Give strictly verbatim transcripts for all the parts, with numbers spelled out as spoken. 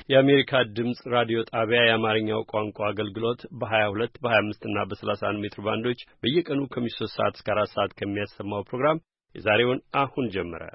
የአሜሪካ ድምጽ ራዲዮ ጣቢያ የአማርኛው ቋንቋ አገልግሎት በ22 በ25 እና በ31 ሜትር ባንዶች በየቀኑ ከምሽቱ ሶስት ሰዓት እስከ አራት ሰዓት ከሚያሰማው ፕሮግራም የዛሬውን አሁን ጀመረ።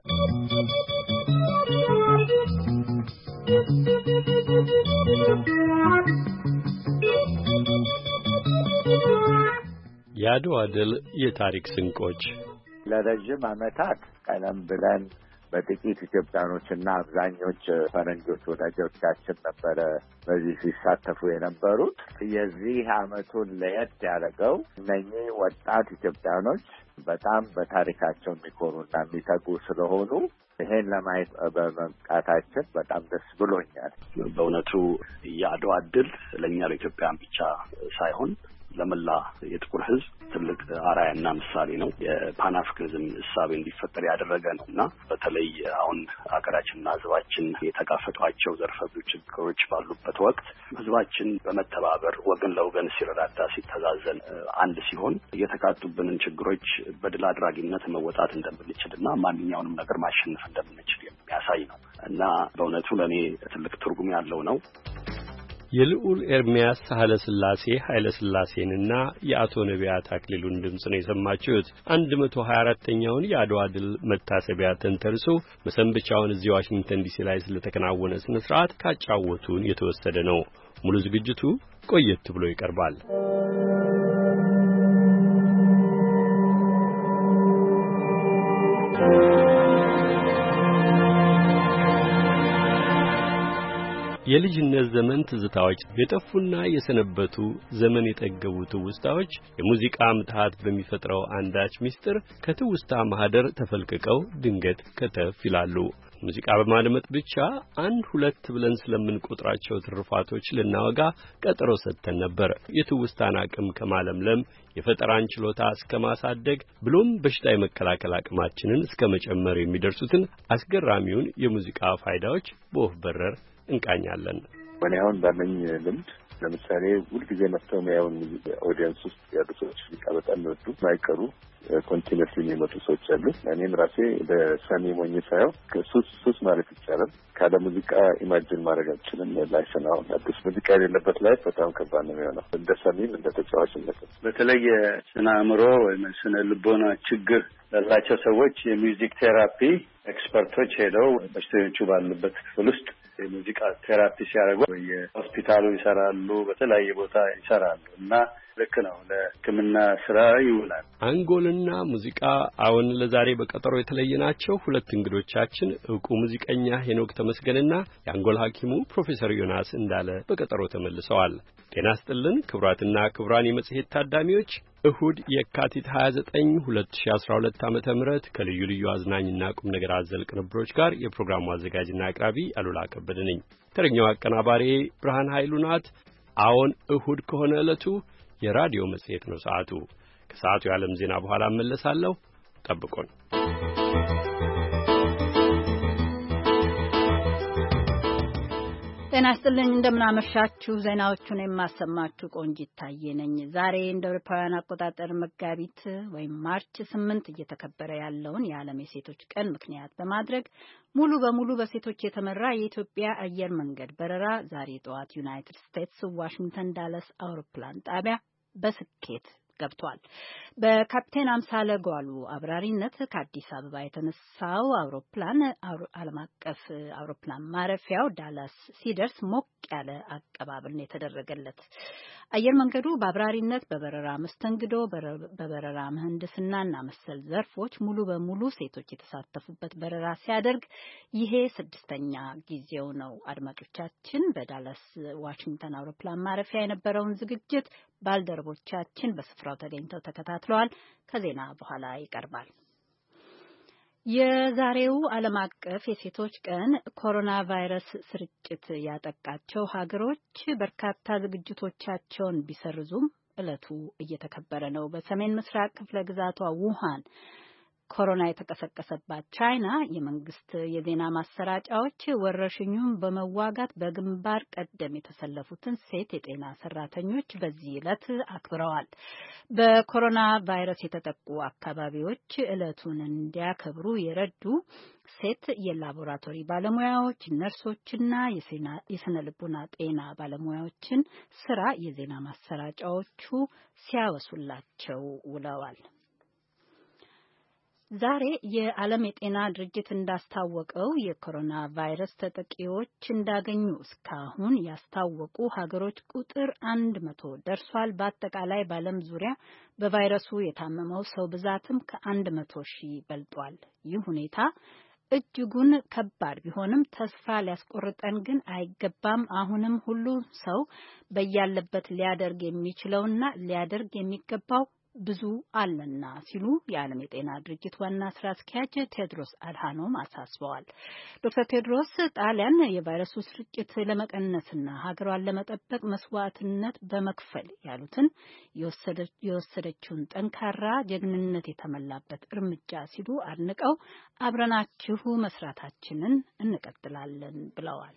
የአድዋ ድል የታሪክ ስንቆች ለረጅም ዓመታት ቀደም ብለን በጥቂት ኢትዮጵያኖችና አብዛኞች ፈረንጆች ወዳጆቻችን ነበረ በዚህ ሲሳተፉ የነበሩት። የዚህ ዓመቱን ለየት ያደረገው እነኚህ ወጣት ኢትዮጵያኖች በጣም በታሪካቸው የሚኮሩና የሚተጉ ስለሆኑ ይሄን ለማየት በመብቃታችን በጣም ደስ ብሎኛል። በእውነቱ የአድዋ ድል ለእኛ ለኢትዮጵያን ብቻ ሳይሆን ለመላ የጥቁር ሕዝብ ትልቅ አርአያና ምሳሌ ነው። የፓን አፍሪካኒዝም እሳቤ እንዲፈጠር ያደረገ ነውና በተለይ አሁን ሀገራችንና ሕዝባችን የተጋፈጧቸው ዘርፈ ብዙ ችግሮች ባሉበት ወቅት ሕዝባችን በመተባበር ወገን ለወገን ሲረዳዳ፣ ሲተዛዘን አንድ ሲሆን የተቃጡብንን ችግሮች በድል አድራጊነት መወጣት እንደምንችልና ማንኛውንም ነገር ማሸነፍ እንደምንችል የሚያሳይ ነው እና በእውነቱ ለእኔ ትልቅ ትርጉም ያለው ነው። የልዑል ኤርሚያስ ኃይለ ሥላሴ ኃይለ ሥላሴንና የአቶ ነቢያት አክሊሉን ድምጽ ነው የሰማችሁት። አንድ መቶ ሀያ አራተኛውን የአድዋ ድል መታሰቢያ ተንተርሶ መሰንበቻውን እዚህ ዋሽንግተን ዲሲ ላይ ስለተከናወነ ስነ ስርዓት ካጫወቱን የተወሰደ ነው። ሙሉ ዝግጅቱ ቆየት ብሎ ይቀርባል። የልጅነት ዘመን ትዝታዎች የጠፉና የሰነበቱ ዘመን የጠገቡ ትውስታዎች የሙዚቃ ምትሃት በሚፈጥረው አንዳች ምስጢር ከትውስታ ማህደር ተፈልቅቀው ድንገት ከተፍ ይላሉ። ሙዚቃ በማድመጥ ብቻ አንድ ሁለት ብለን ስለምንቆጥራቸው ትርፋቶች ልናወጋ ቀጠሮ ሰጥተን ነበር። የትውስታን አቅም ከማለምለም የፈጠራን ችሎታ እስከ ማሳደግ ብሎም በሽታ የመከላከል አቅማችንን እስከ መጨመር የሚደርሱትን አስገራሚውን የሙዚቃ ፋይዳዎች በወፍ በረር እንቃኛለን። እኔ አሁን ባለኝ ልምድ ለምሳሌ ሁልጊዜ መጥተው የሚያዩን ኦዲየንስ ውስጥ ያሉ ሰዎች ሙዚቃ በጣም ይወዱ ማይቀሩ ኮንቲኒስሊ የሚመጡ ሰዎች አሉ። እኔም ራሴ በሰሚ ሞኝ ሳየው ከሱስ ሱስ ማለት ይቻላል ካለ ሙዚቃ ኢማጂን ማድረግ አልችልም። ላይፍ ነው አዲስ ሙዚቃ የሌለበት ላይፍ በጣም ከባድ ነው የሚሆነው። እንደ ሰሚም እንደ ተጫዋችነት በተለይ ስነ አእምሮ ወይም ስነ ልቦና ችግር ላላቸው ሰዎች የሚውዚክ ቴራፒ ኤክስፐርቶች ሄደው በሽተኞቹ ባሉበት ክፍል ውስጥ የሙዚቃ ቴራፒ ሲያደርጉ በየሆስፒታሉ ይሰራሉ፣ በተለያየ ቦታ ይሰራሉ እና ልክ ነው ለሕክምና ስራ ይውላል። አንጎልና ሙዚቃ አሁን ለዛሬ በቀጠሮ የተለየናቸው ሁለት እንግዶቻችን ዕውቁ ሙዚቀኛ ሄኖክ ተመስገንና የአንጎል ሐኪሙ ፕሮፌሰር ዮናስ እንዳለ በቀጠሮ ተመልሰዋል። ጤና ይስጥልን ክቡራትና ክቡራን የመጽሔት ታዳሚዎች፣ እሁድ የካቲት ሃያ ዘጠኝ ሁለት ሺህ አስራ ሁለት ዓመተ ምህረት ከልዩ ልዩ አዝናኝና ቁም ነገር አዘል ቅንብሮች ጋር የፕሮግራሙ አዘጋጅና አቅራቢ አሉላ ከበደ ነኝ። ተረኛው አቀናባሪ ብርሃን ኃይሉ ናት። አዎን እሁድ ከሆነ ዕለቱ የራዲዮ መጽሔት ነው። ሰዓቱ ከሰዓቱ የዓለም ዜና በኋላ እመለሳለሁ። ጠብቁን። ጤና ይስጥልኝ እንደምናመሻችሁ። ዜናዎቹን የማሰማችሁ ቆንጂት ታዬ ነኝ። ዛሬ እንደ አውሮፓውያን አቆጣጠር መጋቢት ወይም ማርች ስምንት እየተከበረ ያለውን የዓለም የሴቶች ቀን ምክንያት በማድረግ ሙሉ በሙሉ በሴቶች የተመራ የኢትዮጵያ አየር መንገድ በረራ ዛሬ ጠዋት ዩናይትድ ስቴትስ ዋሽንግተን ዳለስ አውሮፕላን ጣቢያ በስኬት ገብቷል። በካፕቴን አምሳለ ጓሉ አብራሪነት ከአዲስ አበባ የተነሳው አውሮፕላን ዓለም አቀፍ አውሮፕላን ማረፊያው ዳላስ ሲደርስ ሞቅ ያለ አቀባበል ነው የተደረገለት። አየር መንገዱ በአብራሪነት፣ በበረራ መስተንግዶ፣ በበረራ ምህንድስናና መሰል ዘርፎች ሙሉ በሙሉ ሴቶች የተሳተፉበት በረራ ሲያደርግ ይሄ ስድስተኛ ጊዜው ነው። አድማጮቻችን በዳላስ ዋሽንግተን አውሮፕላን ማረፊያ የነበረውን ዝግጅት ባልደረቦቻችን በስፍራው ተገኝተው ተከታትለዋል። ከዜና በኋላ ይቀርባል። የዛሬው ዓለም አቀፍ የሴቶች ቀን ኮሮና ቫይረስ ስርጭት ያጠቃቸው ሀገሮች በርካታ ዝግጅቶቻቸውን ቢሰርዙም ዕለቱ እየተከበረ ነው። በሰሜን ምስራቅ ክፍለ ግዛቷ ውሃን ኮሮና የተቀሰቀሰባት ቻይና የመንግስት የዜና ማሰራጫዎች ወረርሽኙን በመዋጋት በግንባር ቀደም የተሰለፉትን ሴት የጤና ሰራተኞች በዚህ ዕለት አክብረዋል። በኮሮና ቫይረስ የተጠቁ አካባቢዎች ዕለቱን እንዲያከብሩ የረዱ ሴት የላቦራቶሪ ባለሙያዎች፣ ነርሶችና የስነ ልቦና ጤና ባለሙያዎችን ስራ የዜና ማሰራጫዎቹ ሲያወሱላቸው ውለዋል። ዛሬ የዓለም የጤና ድርጅት እንዳስታወቀው የኮሮና ቫይረስ ተጠቂዎች እንዳገኙ እስካሁን ያስታወቁ ሀገሮች ቁጥር አንድ መቶ ደርሷል። በአጠቃላይ በዓለም ዙሪያ በቫይረሱ የታመመው ሰው ብዛትም ከአንድ መቶ ሺህ በልጧል። ይህ ሁኔታ እጅጉን ከባድ ቢሆንም ተስፋ ሊያስቆርጠን ግን አይገባም። አሁንም ሁሉ ሰው በያለበት ሊያደርግ የሚችለውና ሊያደርግ የሚገባው ብዙ አለና ሲሉ የዓለም የጤና ድርጅት ዋና ስራ አስኪያጅ ቴድሮስ አድሃኖም አሳስበዋል። ዶክተር ቴድሮስ ጣሊያን የቫይረሱ ስርጭት ለመቀነስና ሀገሯን ለመጠበቅ መስዋዕትነት በመክፈል ያሉትን የወሰደችውን ጠንካራ ጀግንነት የተሞላበት እርምጃ ሲሉ አድንቀው አብረናችሁ መስራታችንን እንቀጥላለን ብለዋል።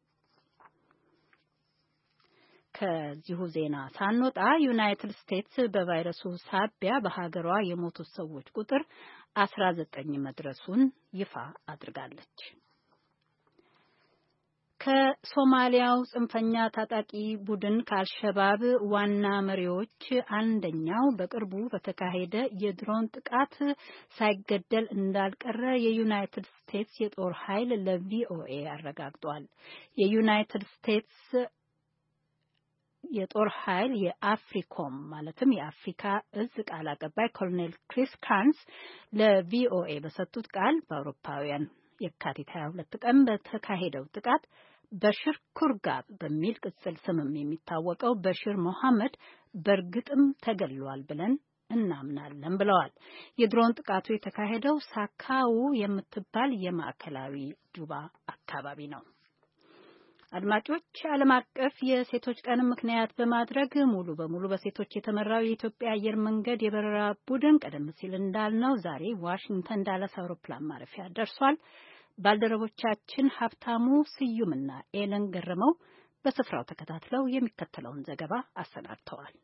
ከዚሁ ዜና ሳንወጣ ዩናይትድ ስቴትስ በቫይረሱ ሳቢያ በሀገሯ የሞቱት ሰዎች ቁጥር አስራ ዘጠኝ መድረሱን ይፋ አድርጋለች። ከሶማሊያው ጽንፈኛ ታጣቂ ቡድን ከአልሸባብ ዋና መሪዎች አንደኛው በቅርቡ በተካሄደ የድሮን ጥቃት ሳይገደል እንዳልቀረ የዩናይትድ ስቴትስ የጦር ኃይል ለቪኦኤ አረጋግጧል። የዩናይትድ ስቴትስ የጦር ኃይል የአፍሪኮም ማለትም የአፍሪካ እዝ ቃል አቀባይ ኮሎኔል ክሪስ ካርንስ ለቪኦኤ በሰጡት ቃል በአውሮፓውያን የካቲት ሀያ ሁለት ቀን በተካሄደው ጥቃት በሽር ኩርጋብ በሚል ቅጽል ስምም የሚታወቀው በሽር መሐመድ በእርግጥም ተገድሏል ብለን እናምናለን ብለዋል። የድሮን ጥቃቱ የተካሄደው ሳካው የምትባል የማዕከላዊ ጁባ አካባቢ ነው። አድማጮች፣ ዓለም አቀፍ የሴቶች ቀን ምክንያት በማድረግ ሙሉ በሙሉ በሴቶች የተመራው የኢትዮጵያ አየር መንገድ የበረራ ቡድን ቀደም ሲል እንዳልነው ዛሬ ዋሽንግተን ዳላስ አውሮፕላን ማረፊያ ደርሷል። ባልደረቦቻችን ሀብታሙ ስዩምና ኤለን ገረመው በስፍራው ተከታትለው የሚከተለውን ዘገባ አሰናድተዋል።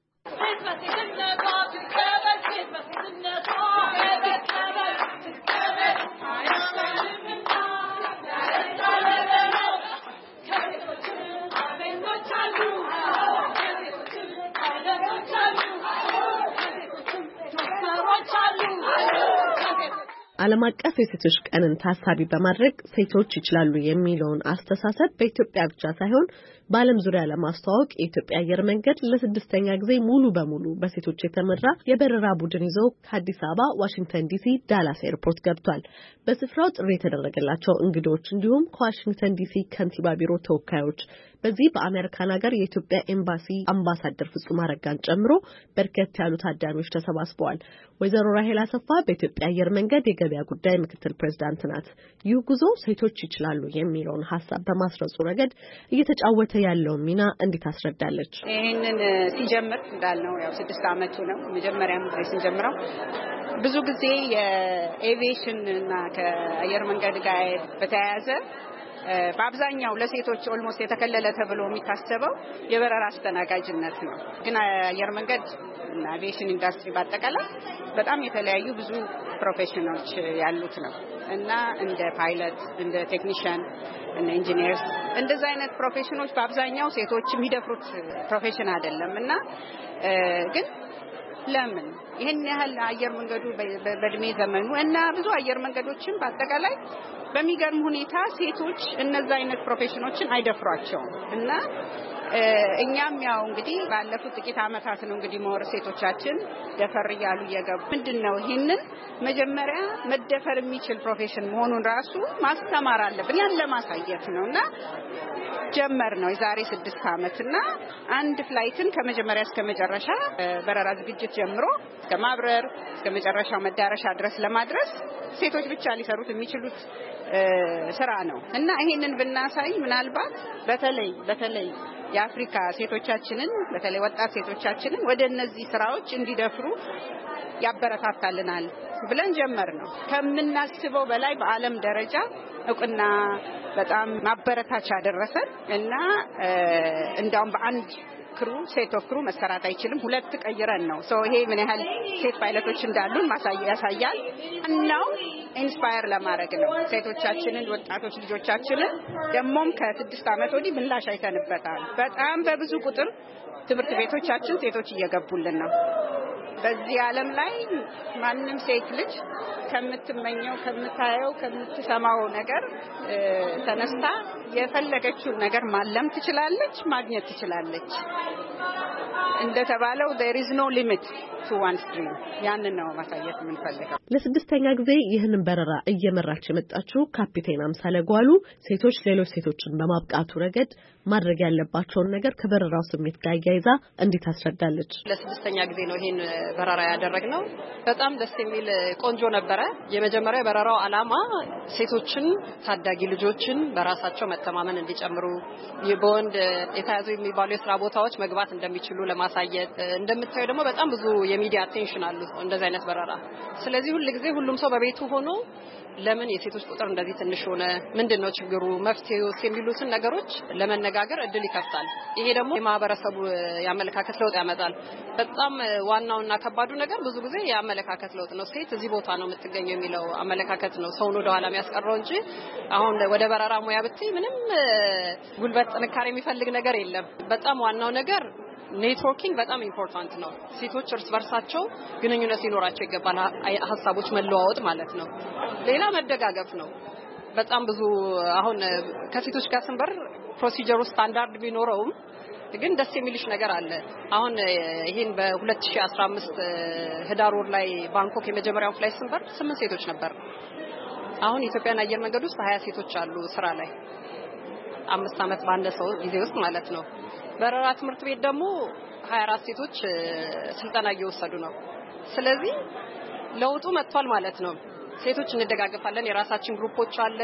ዓለም አቀፍ የሴቶች ቀንን ታሳቢ በማድረግ ሴቶች ይችላሉ የሚለውን አስተሳሰብ በኢትዮጵያ ብቻ ሳይሆን በዓለም ዙሪያ ለማስተዋወቅ የኢትዮጵያ አየር መንገድ ለስድስተኛ ጊዜ ሙሉ በሙሉ በሴቶች የተመራ የበረራ ቡድን ይዞ ከአዲስ አበባ ዋሽንግተን ዲሲ ዳላስ ኤርፖርት ገብቷል። በስፍራው ጥሪ የተደረገላቸው እንግዶች እንዲሁም ከዋሽንግተን ዲሲ ከንቲባ ቢሮ ተወካዮች በዚህ በአሜሪካን ሀገር የኢትዮጵያ ኤምባሲ አምባሳደር ፍጹም አረጋን ጨምሮ በርከት ያሉ ታዳሚዎች ተሰባስበዋል። ወይዘሮ ራሄል አሰፋ በኢትዮጵያ አየር መንገድ የገበያ ጉዳይ ምክትል ፕሬዝዳንት ናት። ይህ ጉዞ ሴቶች ይችላሉ የሚለውን ሀሳብ በማስረጹ ረገድ እየተጫወተ ያለውን ሚና እንዴት አስረዳለች። ይሄንን ሲጀምር እንዳልነው ያው ስድስት አመቱ ነው። መጀመሪያም ጊዜ ሲጀምረው ብዙ ጊዜ የኤቪዬሽን እና ከአየር መንገድ ጋር በተያያዘ በአብዛኛው ለሴቶች ኦልሞስት የተከለለ ተብሎ የሚታሰበው የበረራ አስተናጋጅነት ነው። ግን አየር መንገድ እና አቪዬሽን ኢንዱስትሪ በአጠቃላይ በጣም የተለያዩ ብዙ ፕሮፌሽኖች ያሉት ነው እና እንደ ፓይለት፣ እንደ ቴክኒሻን፣ እንደ ኢንጂነርስ እንደዛ አይነት ፕሮፌሽኖች በአብዛኛው ሴቶች የሚደፍሩት ፕሮፌሽን አይደለም እና ግን ለምን ይሄን ያህል አየር መንገዱ በእድሜ ዘመኑ እና ብዙ አየር መንገዶችን በአጠቃላይ በሚገርም ሁኔታ ሴቶች እነዛ አይነት ፕሮፌሽኖችን አይደፍሯቸውም እና እኛም ያው እንግዲህ ባለፉት ጥቂት አመታት ነው እንግዲህ ሞር ሴቶቻችን ደፈር ይያሉ እየገቡ ምንድነው ይሄንን መጀመሪያ መደፈር የሚችል ፕሮፌሽን መሆኑን ራሱ ማስተማር አለብን ያን ለማሳየት ነውና ጀመር ነው የዛሬ ስድስት አመትና አንድ ፍላይትን ከመጀመሪያ እስከ መጨረሻ በረራ ዝግጅት ጀምሮ ከማብረር እስከ መጨረሻው መዳረሻ ድረስ ለማድረስ ሴቶች ብቻ ሊሰሩት የሚችሉት ስራ ነው እና ይሄንን ብናሳይ ምናልባት በተለይ በተለይ የአፍሪካ ሴቶቻችንን በተለይ ወጣት ሴቶቻችንን ወደ እነዚህ ስራዎች እንዲደፍሩ ያበረታታልናል። ብለን ጀመር ነው። ከምናስበው በላይ በዓለም ደረጃ እውቅና በጣም ማበረታቻ ያደረሰን እና እንዳውም በአንድ ክሩ ሴት ኦፍ ክሩ መሰራት አይችልም ሁለት ቀይረን ነው ሶ ይሄ ምን ያህል ሴት ፓይለቶች እንዳሉን ማሳያ ያሳያል እና ኢንስፓየር ለማድረግ ነው ሴቶቻችንን ወጣቶች ልጆቻችንን ደሞም ከስድስት አመት ወዲህ ምላሽ አይተንበታል። በጣም በብዙ ቁጥር ትምህርት ቤቶቻችን ሴቶች እየገቡልን ነው። በዚህ ዓለም ላይ ማንንም ሴት ልጅ ከምትመኘው ከምታየው ከምትሰማው ነገር ተነስታ የፈለገችው ነገር ማለም ትችላለች ማግኘት ትችላለች። እንደተባለው there is no limit to one's dream ያንን ነው ማሳየት የምንፈልገው። ለስድስተኛ ጊዜ ይህንን በረራ እየመራች የመጣችው ካፒቴን አምሳለ ጓሉ ሴቶች ሌሎች ሴቶችን በማብቃቱ ረገድ ማድረግ ያለባቸውን ነገር ከበረራው ስሜት ጋር ያይዛ እንዴት አስረዳለች። ለስድስተኛ ጊዜ ነው ይሄን በረራ ያደረግነው። በጣም ደስ የሚል ቆንጆ ነበረ። የመጀመሪያው በረራው ዓላማ ሴቶችን ታዳጊ ልጆችን በራሳቸው መተማመን እንዲጨምሩ በወንድ የተያዙ የሚባሉ የሥራ ቦታዎች መግባት እንደሚችሉ ለማሳየት እንደምታዩ ደግሞ በጣም ብዙ የሚዲያ አቴንሽን አሉ እንደዚህ አይነት በረራ። ስለዚህ ሁሉ ጊዜ ሁሉም ሰው በቤቱ ሆኖ ለምን የሴቶች ቁጥር እንደዚህ ትንሽ ሆነ ምንድነው ችግሩ መፍትሄው የሚሉትን ነገሮች ለመነጋገር እድል ይከፍታል። ይሄ ደግሞ የማህበረሰቡ ያመለካከት ለውጥ ያመጣል። በጣም ዋናውና ከባዱ ነገር ብዙ ጊዜ ያመለካከት ለውጥ ነው። ሴት እዚህ ቦታ ነው የምትገኘው የሚለው አመለካከት ነው ሰውን ወደ ኋላ የሚያስቀረው እንጂ አሁን ወደ በረራ ሙያ ብትይ ምንም ጉልበት ጥንካሬ የሚፈልግ ነገር የለም። በጣም ዋናው ነገር ኔትወርኪንግ በጣም ኢምፖርታንት ነው። ሴቶች እርስ በርሳቸው ግንኙነት ሊኖራቸው ይገባል ሐሳቦች መለዋወጥ ማለት ነው። ሌላ መደጋገፍ ነው። በጣም ብዙ አሁን ከሴቶች ጋር ስንበር ፕሮሲጀሩ ስታንዳርድ ቢኖረውም ግን ደስ የሚልሽ ነገር አለ። አሁን ይሄን በ2015 ህዳር ወር ላይ ባንኮክ የመጀመሪያው ፍላይት ስንበር ስምንት ሴቶች ነበር። አሁን ኢትዮጵያን አየር መንገድ ውስጥ ሀያ ሴቶች አሉ ስራ ላይ አምስት አመት ባነሰው ጊዜ ውስጥ ማለት ነው። በረራ ትምህርት ቤት ደግሞ ሀያ አራት ሴቶች ስልጠና እየወሰዱ ነው። ስለዚህ ለውጡ መጥቷል ማለት ነው። ሴቶች እንደጋገፋለን የራሳችን ግሩፖች አለ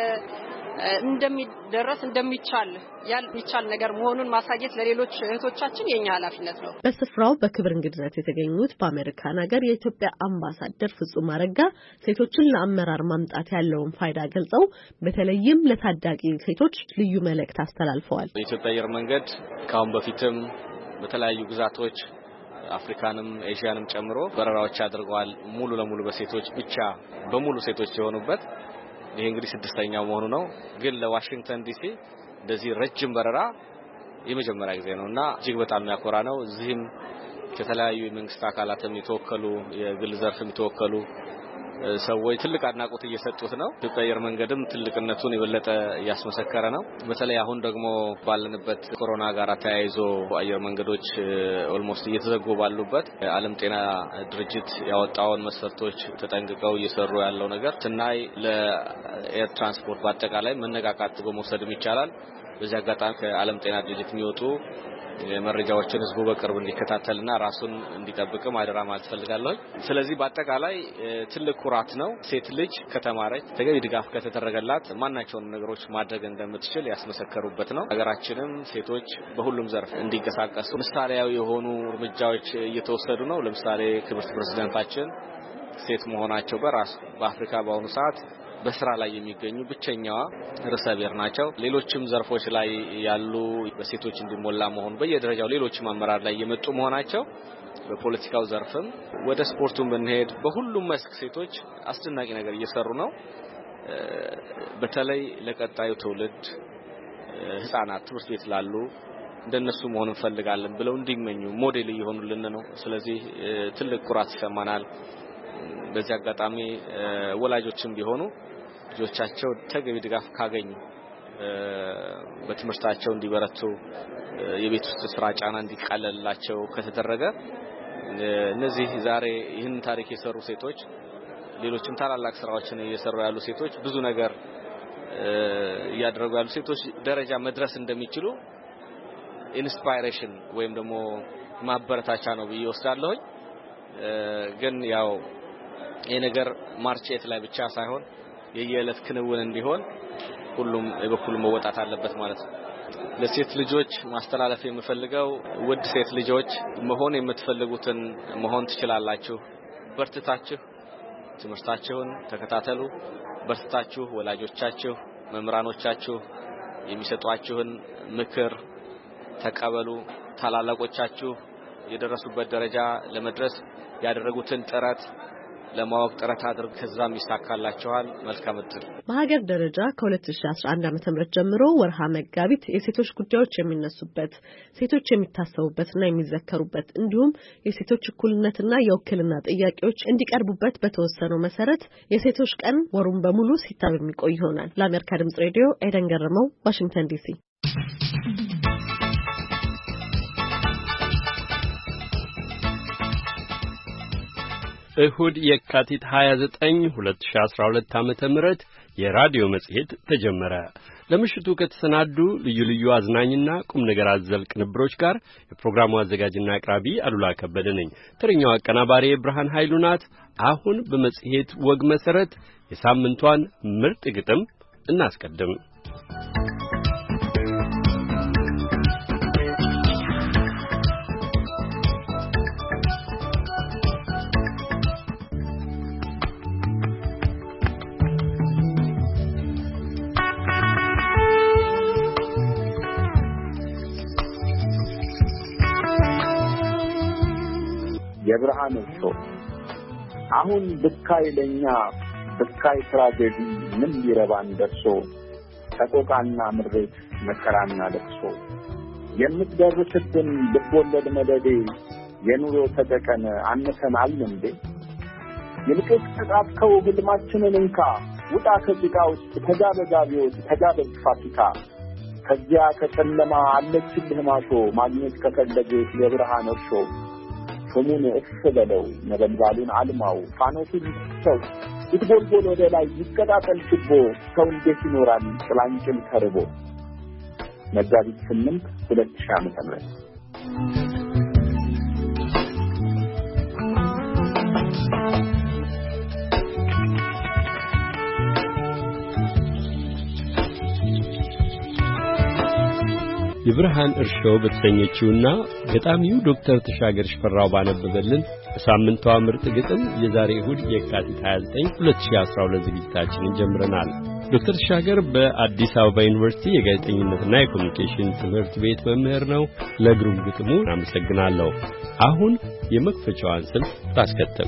እንደሚደረስ እንደሚቻል ያልሚቻል ነገር መሆኑን ማሳየት ለሌሎች እህቶቻችን የኛ ኃላፊነት ነው። በስፍራው በክብር እንግድነት የተገኙት በአሜሪካን ሀገር የኢትዮጵያ አምባሳደር ፍጹም አረጋ ሴቶችን ለአመራር ማምጣት ያለውን ፋይዳ ገልጸው በተለይም ለታዳጊ ሴቶች ልዩ መልእክት አስተላልፈዋል። የኢትዮጵያ አየር መንገድ ካሁን በፊትም በተለያዩ ግዛቶች አፍሪካንም ኤዥያንም ጨምሮ በረራዎች አድርገዋል። ሙሉ ለሙሉ በሴቶች ብቻ በሙሉ ሴቶች የሆኑበት ይሄ እንግዲህ ስድስተኛው መሆኑ ነው። ግን ለዋሽንግተን ዲሲ እንደዚህ ረጅም በረራ የመጀመሪያ ጊዜ ነውና እጅግ በጣም የሚያኮራ ነው። እዚህም ከተለያዩ የመንግስት አካላትም የተወከሉ የግል ዘርፍም የተወከሉ ሰዎች ትልቅ አድናቆት እየሰጡት ነው። ኢትዮጵያ አየር መንገድም ትልቅነቱን የበለጠ እያስመሰከረ ነው። በተለይ አሁን ደግሞ ባለንበት ኮሮና ጋር ተያይዞ አየር መንገዶች ኦልሞስት እየተዘጉ ባሉበት ዓለም ጤና ድርጅት ያወጣውን መስፈርቶች ተጠንቅቀው እየሰሩ ያለው ነገር ስናይ ለኤር ትራንስፖርት በአጠቃላይ መነቃቃት በመውሰድም ይቻላል። በዚህ አጋጣሚ ከዓለም ጤና ድርጅት የሚወጡ መረጃዎችን ህዝቡ በቅርብ እንዲከታተልና ራሱን እንዲጠብቅም አደራ ማለት ፈልጋለሁ። ስለዚህ በአጠቃላይ ትልቅ ኩራት ነው። ሴት ልጅ ከተማረች ተገቢ ድጋፍ ከተደረገላት ማናቸውን ነገሮች ማድረግ እንደምትችል ያስመሰከሩበት ነው። ሀገራችንም ሴቶች በሁሉም ዘርፍ እንዲንቀሳቀሱ ምሳሌያዊ የሆኑ እርምጃዎች እየተወሰዱ ነው። ለምሳሌ ክብርት ፕሬዝዳንታችን ሴት መሆናቸው በራሱ በአፍሪካ በአሁኑ ሰዓት በስራ ላይ የሚገኙ ብቸኛዋ ርዕሰ ብሔር ናቸው። ሌሎችም ዘርፎች ላይ ያሉ በሴቶች እንዲሞላ መሆን በየደረጃው ሌሎችም አመራር ላይ የመጡ መሆናቸው በፖለቲካው ዘርፍም ወደ ስፖርቱም ብንሄድ በሁሉም መስክ ሴቶች አስደናቂ ነገር እየሰሩ ነው። በተለይ ለቀጣዩ ትውልድ ህፃናት ትምህርት ቤት ላሉ እንደነሱ መሆን እንፈልጋለን ብለው እንዲመኙ ሞዴል እየሆኑልን ነው። ስለዚህ ትልቅ ኩራት ይሰማናል። በዚህ አጋጣሚ ወላጆችም ቢሆኑ ልጆቻቸው ተገቢ ድጋፍ ካገኙ በትምህርታቸው እንዲበረቱ የቤት ውስጥ ስራ ጫና እንዲቀለልላቸው ከተደረገ እነዚህ ዛሬ ይህን ታሪክ የሰሩ ሴቶች ሌሎችም ታላላቅ ስራዎችን እየሰሩ ያሉ ሴቶች ብዙ ነገር እያደረጉ ያሉ ሴቶች ደረጃ መድረስ እንደሚችሉ ኢንስፓይሬሽን ወይም ደግሞ ማበረታቻ ነው ብዬ ወስዳለሁ። ግን ያው ይሄ ነገር ማርቼት ላይ ብቻ ሳይሆን የየዕለት ክንውን እንዲሆን ሁሉም የበኩሉን መወጣት አለበት ማለት ነው። ለሴት ልጆች ማስተላለፍ የምፈልገው ውድ ሴት ልጆች መሆን የምትፈልጉትን መሆን ትችላላችሁ። በርትታችሁ ትምህርታችሁን ተከታተሉ። በርታችሁ ወላጆቻችሁ መምህራኖቻችሁ የሚሰጧችሁን ምክር ተቀበሉ። ታላላቆቻችሁ የደረሱበት ደረጃ ለመድረስ ያደረጉትን ጥረት ለማወቅ ጥረት አድርጉ። ከዛም ይሳካላችኋል። መልካም እድል። በሀገር ደረጃ ከ2011 ዓመተ ምህረት ጀምሮ ወርሃ መጋቢት የሴቶች ጉዳዮች የሚነሱበት፣ ሴቶች የሚታሰቡበትና የሚዘከሩበት እንዲሁም የሴቶች እኩልነትና የውክልና ጥያቄዎች እንዲቀርቡበት በተወሰነው መሰረት የሴቶች ቀን ወሩን በሙሉ ሲታሰብ የሚቆይ ይሆናል። ለአሜሪካ ድምጽ ሬዲዮ ኤደን ገረመው፣ ዋሽንግተን ዲሲ። እሁድ የካቲት ሃያ ዘጠኝ ሁለት ሺህ አስራ ሁለት ዓመተ ምህረት የራዲዮ መጽሔት ተጀመረ። ለምሽቱ ከተሰናዱ ልዩ ልዩ አዝናኝና ቁም ነገር አዘል ቅንብሮች ጋር የፕሮግራሙ አዘጋጅና አቅራቢ አሉላ ከበደ ነኝ። ተረኛው አቀናባሪ ብርሃን ኃይሉ ናት። አሁን በመጽሔት ወግ መሰረት የሳምንቷን ምርጥ ግጥም እናስቀድም። የብርሃን እርሾ አሁን ብካይ ለኛ ብካይ ትራጀዲ ምን ሊረባን ደርሶ ተቆቃና ምሬት መከራና ለቅሶ የምትደርስብን ልቦለድ መደዴ የኑሮ ተጠቀነ አንተናል እንዴ ይልቅስ ተጣጣው ህልማችንን እንካ ውጣ ከጭቃ ውስጥ ተጋበጋቢዎች ተጋበዝ ፋሲካ ከዚያ ከጨለማ አለችልህ ማሾ ማግኘት ከፈለገች የብርሃን እርሾ ሰሙን እፍበለው ነበልባሉን አልማው ፋኖሱን ሰው ይትቦልቦል ወደ ላይ ይቀጣጠል ችቦ ሰው እንዴት ይኖራል ጥላንጭል ተርቦ። መጋቢት ስምንት ሁለት ሺህ ዓመተ ምህረት የብርሃን እርሾ በተሰኘችውና ገጣሚው ዶክተር ተሻገር ሽፈራው ባነበበልን በሳምንቷ ምርጥ ግጥም የዛሬ እሁድ የካቲት ሃያ ዘጠኝ ሁለት ሺህ አስራ ሁለት ዝግጅታችንን ጀምረናል። ዶክተር ተሻገር በአዲስ አበባ ዩኒቨርሲቲ የጋዜጠኝነትና የኮሙኒኬሽን ትምህርት ቤት መምህር ነው። ለግሩም ግጥሙ አመሰግናለሁ። አሁን የመክፈቻዋን ስልት ታስከተል።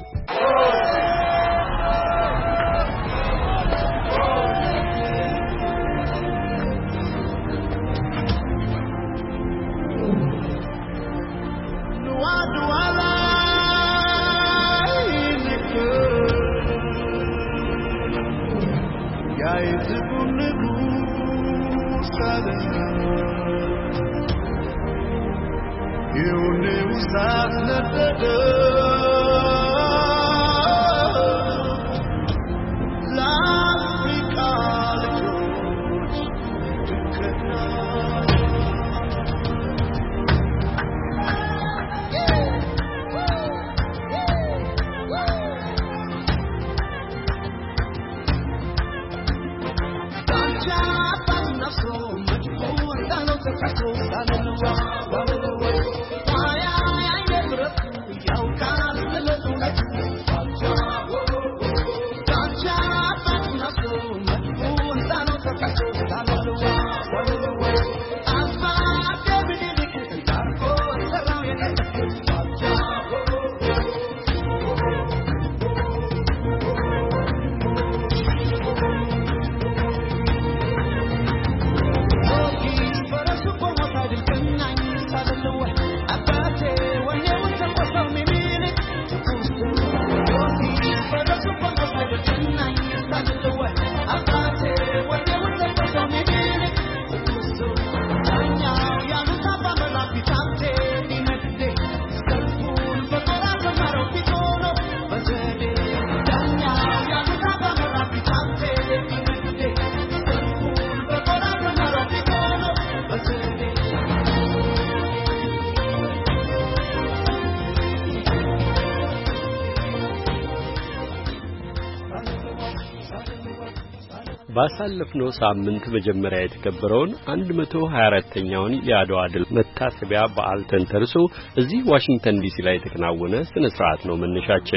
ባሳለፍነው ሳምንት መጀመሪያ የተከበረውን አንድ መቶ ሀያ አራተኛውን የአድዋ ድል መታሰቢያ በዓል ተንተርሶ እዚህ ዋሽንግተን ዲሲ ላይ የተከናወነ ስነ ስርዓት ነው መነሻችን።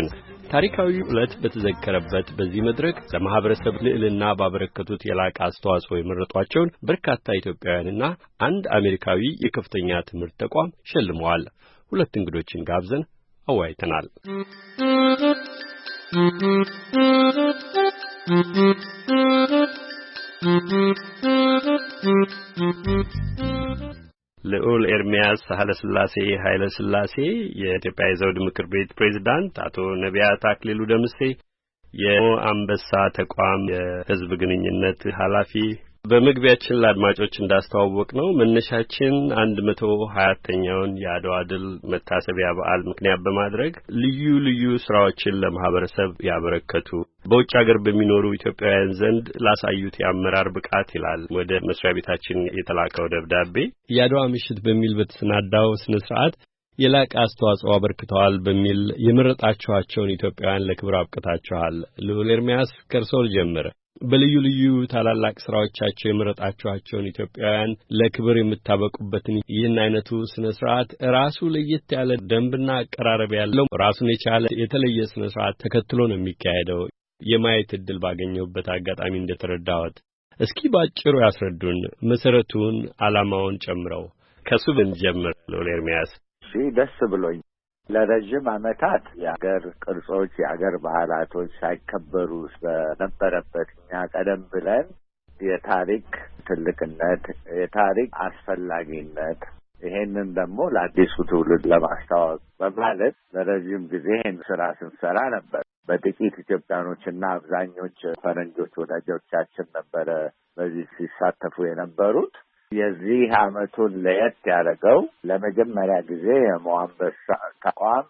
ታሪካዊ ዕለት በተዘከረበት በዚህ መድረክ ለማህበረሰብ ልዕልና ባበረከቱት የላቀ አስተዋጽኦ የመረጧቸውን በርካታ ኢትዮጵያውያንና አንድ አሜሪካዊ የከፍተኛ ትምህርት ተቋም ሸልመዋል። ሁለት እንግዶችን ጋብዘን አወያይተናል። ልዑል ኤርሚያስ ኃይለ ሥላሴ ኃይለ ሥላሴ የኢትዮጵያ የዘውድ ምክር ቤት ፕሬዝዳንት፣ አቶ ነቢያት አክሊሉ ደምሴ የአንበሳ ተቋም የሕዝብ ግንኙነት ኃላፊ። በመግቢያችን ለአድማጮች እንዳስተዋወቅ ነው መነሻችን አንድ መቶ ሀያኛውን የአድዋ ድል መታሰቢያ በዓል ምክንያት በማድረግ ልዩ ልዩ ስራዎችን ለማህበረሰብ ያበረከቱ በውጭ ሀገር በሚኖሩ ኢትዮጵያውያን ዘንድ ላሳዩት የአመራር ብቃት ይላል ወደ መስሪያ ቤታችን የተላከው ደብዳቤ። የአድዋ ምሽት በሚል በተሰናዳው ስነ ስርዓት የላቀ አስተዋጽኦ አበርክተዋል በሚል የመረጣችኋቸውን ኢትዮጵያውያን ለክብር አብቅታችኋል። ልዑል ኤርሚያስ ከርሶል ጀመረ። በልዩ ልዩ ታላላቅ ስራዎቻቸው የመረጣችኋቸውን ኢትዮጵያውያን ለክብር የምታበቁበትን ይህን አይነቱ ስነ ስርዓት ራሱ ለየት ያለ ደንብና አቀራረብ ያለው ራሱን የቻለ የተለየ ስነ ስርዓት ተከትሎ ነው የሚካሄደው። የማየት ዕድል ባገኘሁበት አጋጣሚ እንደተረዳሁት እስኪ ባጭሩ ያስረዱን መሰረቱን፣ ዓላማውን ጨምረው። ከሱ ብንጀምር ልዑል ኤርሚያስ። እሺ፣ ደስ ብሎኝ ለረጅም ዓመታት የሀገር ቅርጾች የሀገር ባህላቶች ሳይከበሩ በነበረበት እኛ ቀደም ብለን የታሪክ ትልቅነት የታሪክ አስፈላጊነት ይሄንን ደግሞ ለአዲሱ ትውልድ ለማስተዋወቅ በማለት ለረጅም ጊዜ ይህን ስራ ስንሰራ ነበር። በጥቂት ኢትዮጵያኖችና አብዛኞች ፈረንጆች ወዳጆቻችን ነበረ በዚህ ሲሳተፉ የነበሩት። የዚህ ዓመቱን ለየት ያደረገው ለመጀመሪያ ጊዜ የሞአንበሳ ተቋም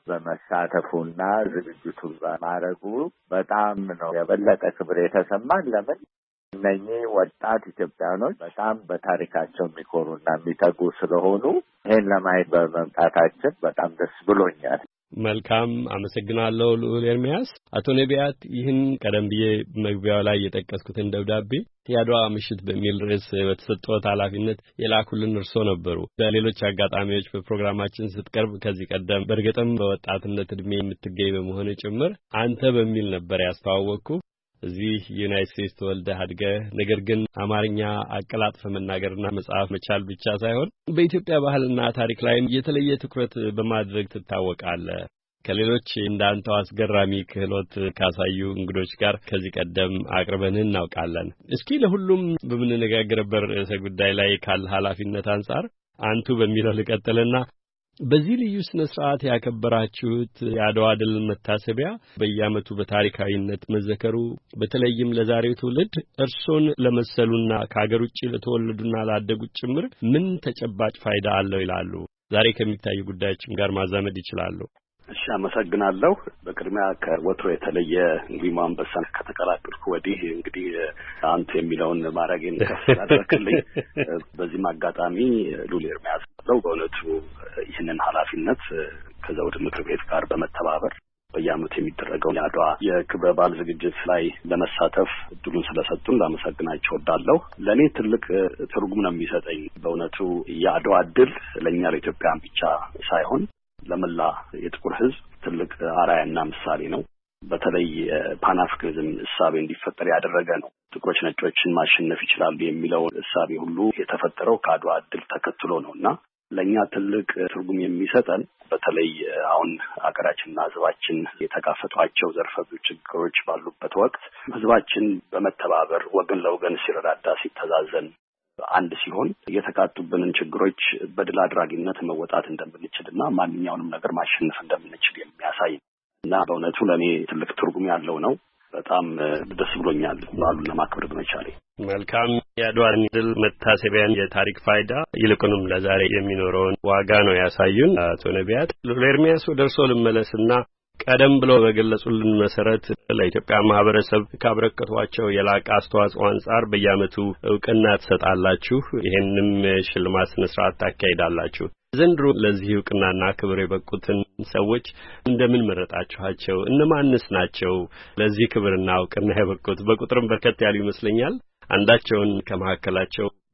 በመሳተፉና ዝግጅቱን በማድረጉ በጣም ነው የበለጠ ክብር የተሰማን። ለምን እነኚህ ወጣት ኢትዮጵያኖች በጣም በታሪካቸው የሚኮሩና የሚተጉ ስለሆኑ ይህን ለማየት በመምጣታችን በጣም ደስ ብሎኛል። መልካም፣ አመሰግናለሁ ልዑል ኤርሚያስ። አቶ ነቢያት፣ ይህን ቀደም ብዬ መግቢያው ላይ የጠቀስኩትን ደብዳቤ የአድዋ ምሽት በሚል ርዕስ በተሰጠዎት ኃላፊነት የላኩልን እርሶ ነበሩ። በሌሎች አጋጣሚዎች በፕሮግራማችን ስትቀርብ ከዚህ ቀደም በእርግጥም በወጣትነት ዕድሜ የምትገኝ በመሆን ጭምር አንተ በሚል ነበር ያስተዋወቅኩ። እዚህ ዩናይትድ ስቴትስ ተወልደህ አድገህ ነገር ግን አማርኛ አቀላጥፈ መናገርና መጻፍ መቻል ብቻ ሳይሆን በኢትዮጵያ ባህልና ታሪክ ላይም የተለየ ትኩረት በማድረግ ትታወቃለህ። ከሌሎች እንዳንተው አስገራሚ ክህሎት ካሳዩ እንግዶች ጋር ከዚህ ቀደም አቅርበንህ እናውቃለን። እስኪ ለሁሉም በምንነጋገርበት ርዕሰ ጉዳይ ላይ ካለ ኃላፊነት አንጻር አንቱ በሚለው ልቀጥልና በዚህ ልዩ ስነ ስርዓት ያከበራችሁት የአድዋ ድል መታሰቢያ በየዓመቱ በታሪካዊነት መዘከሩ በተለይም ለዛሬው ትውልድ እርሶን ለመሰሉና ከሀገር ውጭ ለተወለዱና ላደጉት ጭምር ምን ተጨባጭ ፋይዳ አለው ይላሉ? ዛሬ ከሚታዩ ጉዳዮችም ጋር ማዛመድ ይችላሉ? እሺ፣ አመሰግናለሁ። በቅድሚያ ከወትሮ የተለየ እንግዲህ አንበሳን ከተቀላቀልኩ ወዲህ እንግዲህ አንተ የሚለውን ማድረጌን ከፍ አደረክልኝ። በዚህም አጋጣሚ ልዑል ኤርሚያስ ነው በእውነቱ ይህንን ኃላፊነት ከዘውድ ምክር ቤት ጋር በመተባበር በየዓመቱ የሚደረገው የአድዋ የክብረ በዓል ዝግጅት ላይ ለመሳተፍ እድሉን ስለሰጡን ላመሰግናቸው እወዳለሁ። ለእኔ ትልቅ ትርጉም ነው የሚሰጠኝ። በእውነቱ የአድዋ ድል ለእኛ ለኢትዮጵያን ብቻ ሳይሆን ለመላ የጥቁር ሕዝብ ትልቅ አርአያና ምሳሌ ነው። በተለይ ፓን አፍሪካኒዝም እሳቤ እንዲፈጠር ያደረገ ነው። ጥቁሮች ነጮችን ማሸነፍ ይችላሉ የሚለው እሳቤ ሁሉ የተፈጠረው ከአድዋ ድል ተከትሎ ነውና ለእኛ ትልቅ ትርጉም የሚሰጠን በተለይ አሁን ሀገራችንና ሕዝባችን የተጋፈጧቸው ዘርፈ ብዙ ችግሮች ባሉበት ወቅት ሕዝባችን በመተባበር ወገን ለወገን ሲረዳዳ ሲተዛዘን አንድ ሲሆን የተቃጡብንን ችግሮች በድል አድራጊነት መወጣት እንደምንችልና ማንኛውንም ነገር ማሸነፍ እንደምንችል የሚያሳይ እና በእውነቱ ለእኔ ትልቅ ትርጉም ያለው ነው። በጣም ደስ ብሎኛል በዓሉን ለማክበር በመቻሌ። መልካም። የአድዋ ድል መታሰቢያን የታሪክ ፋይዳ ይልቁንም ለዛሬ የሚኖረውን ዋጋ ነው ያሳዩን አቶ ነቢያት። ልዑል ኤርሚያስ ወደ እርሶ ልመለስና ቀደም ብለው በገለጹልን መሰረት ለኢትዮጵያ ማህበረሰብ ካበረከቷቸው የላቀ አስተዋጽኦ አንጻር በየዓመቱ ዕውቅና ትሰጣላችሁ፣ ይሄንንም ሽልማት ስነ ስርዓት ታካሂዳላችሁ። ዘንድሮ ለዚህ ዕውቅናና ክብር የበቁትን ሰዎች እንደምን መረጣችኋቸው? እነማንስ ናቸው ለዚህ ክብርና ዕውቅና የበቁት? በቁጥርም በርከት ያሉ ይመስለኛል። አንዳቸውን ከመካከላቸው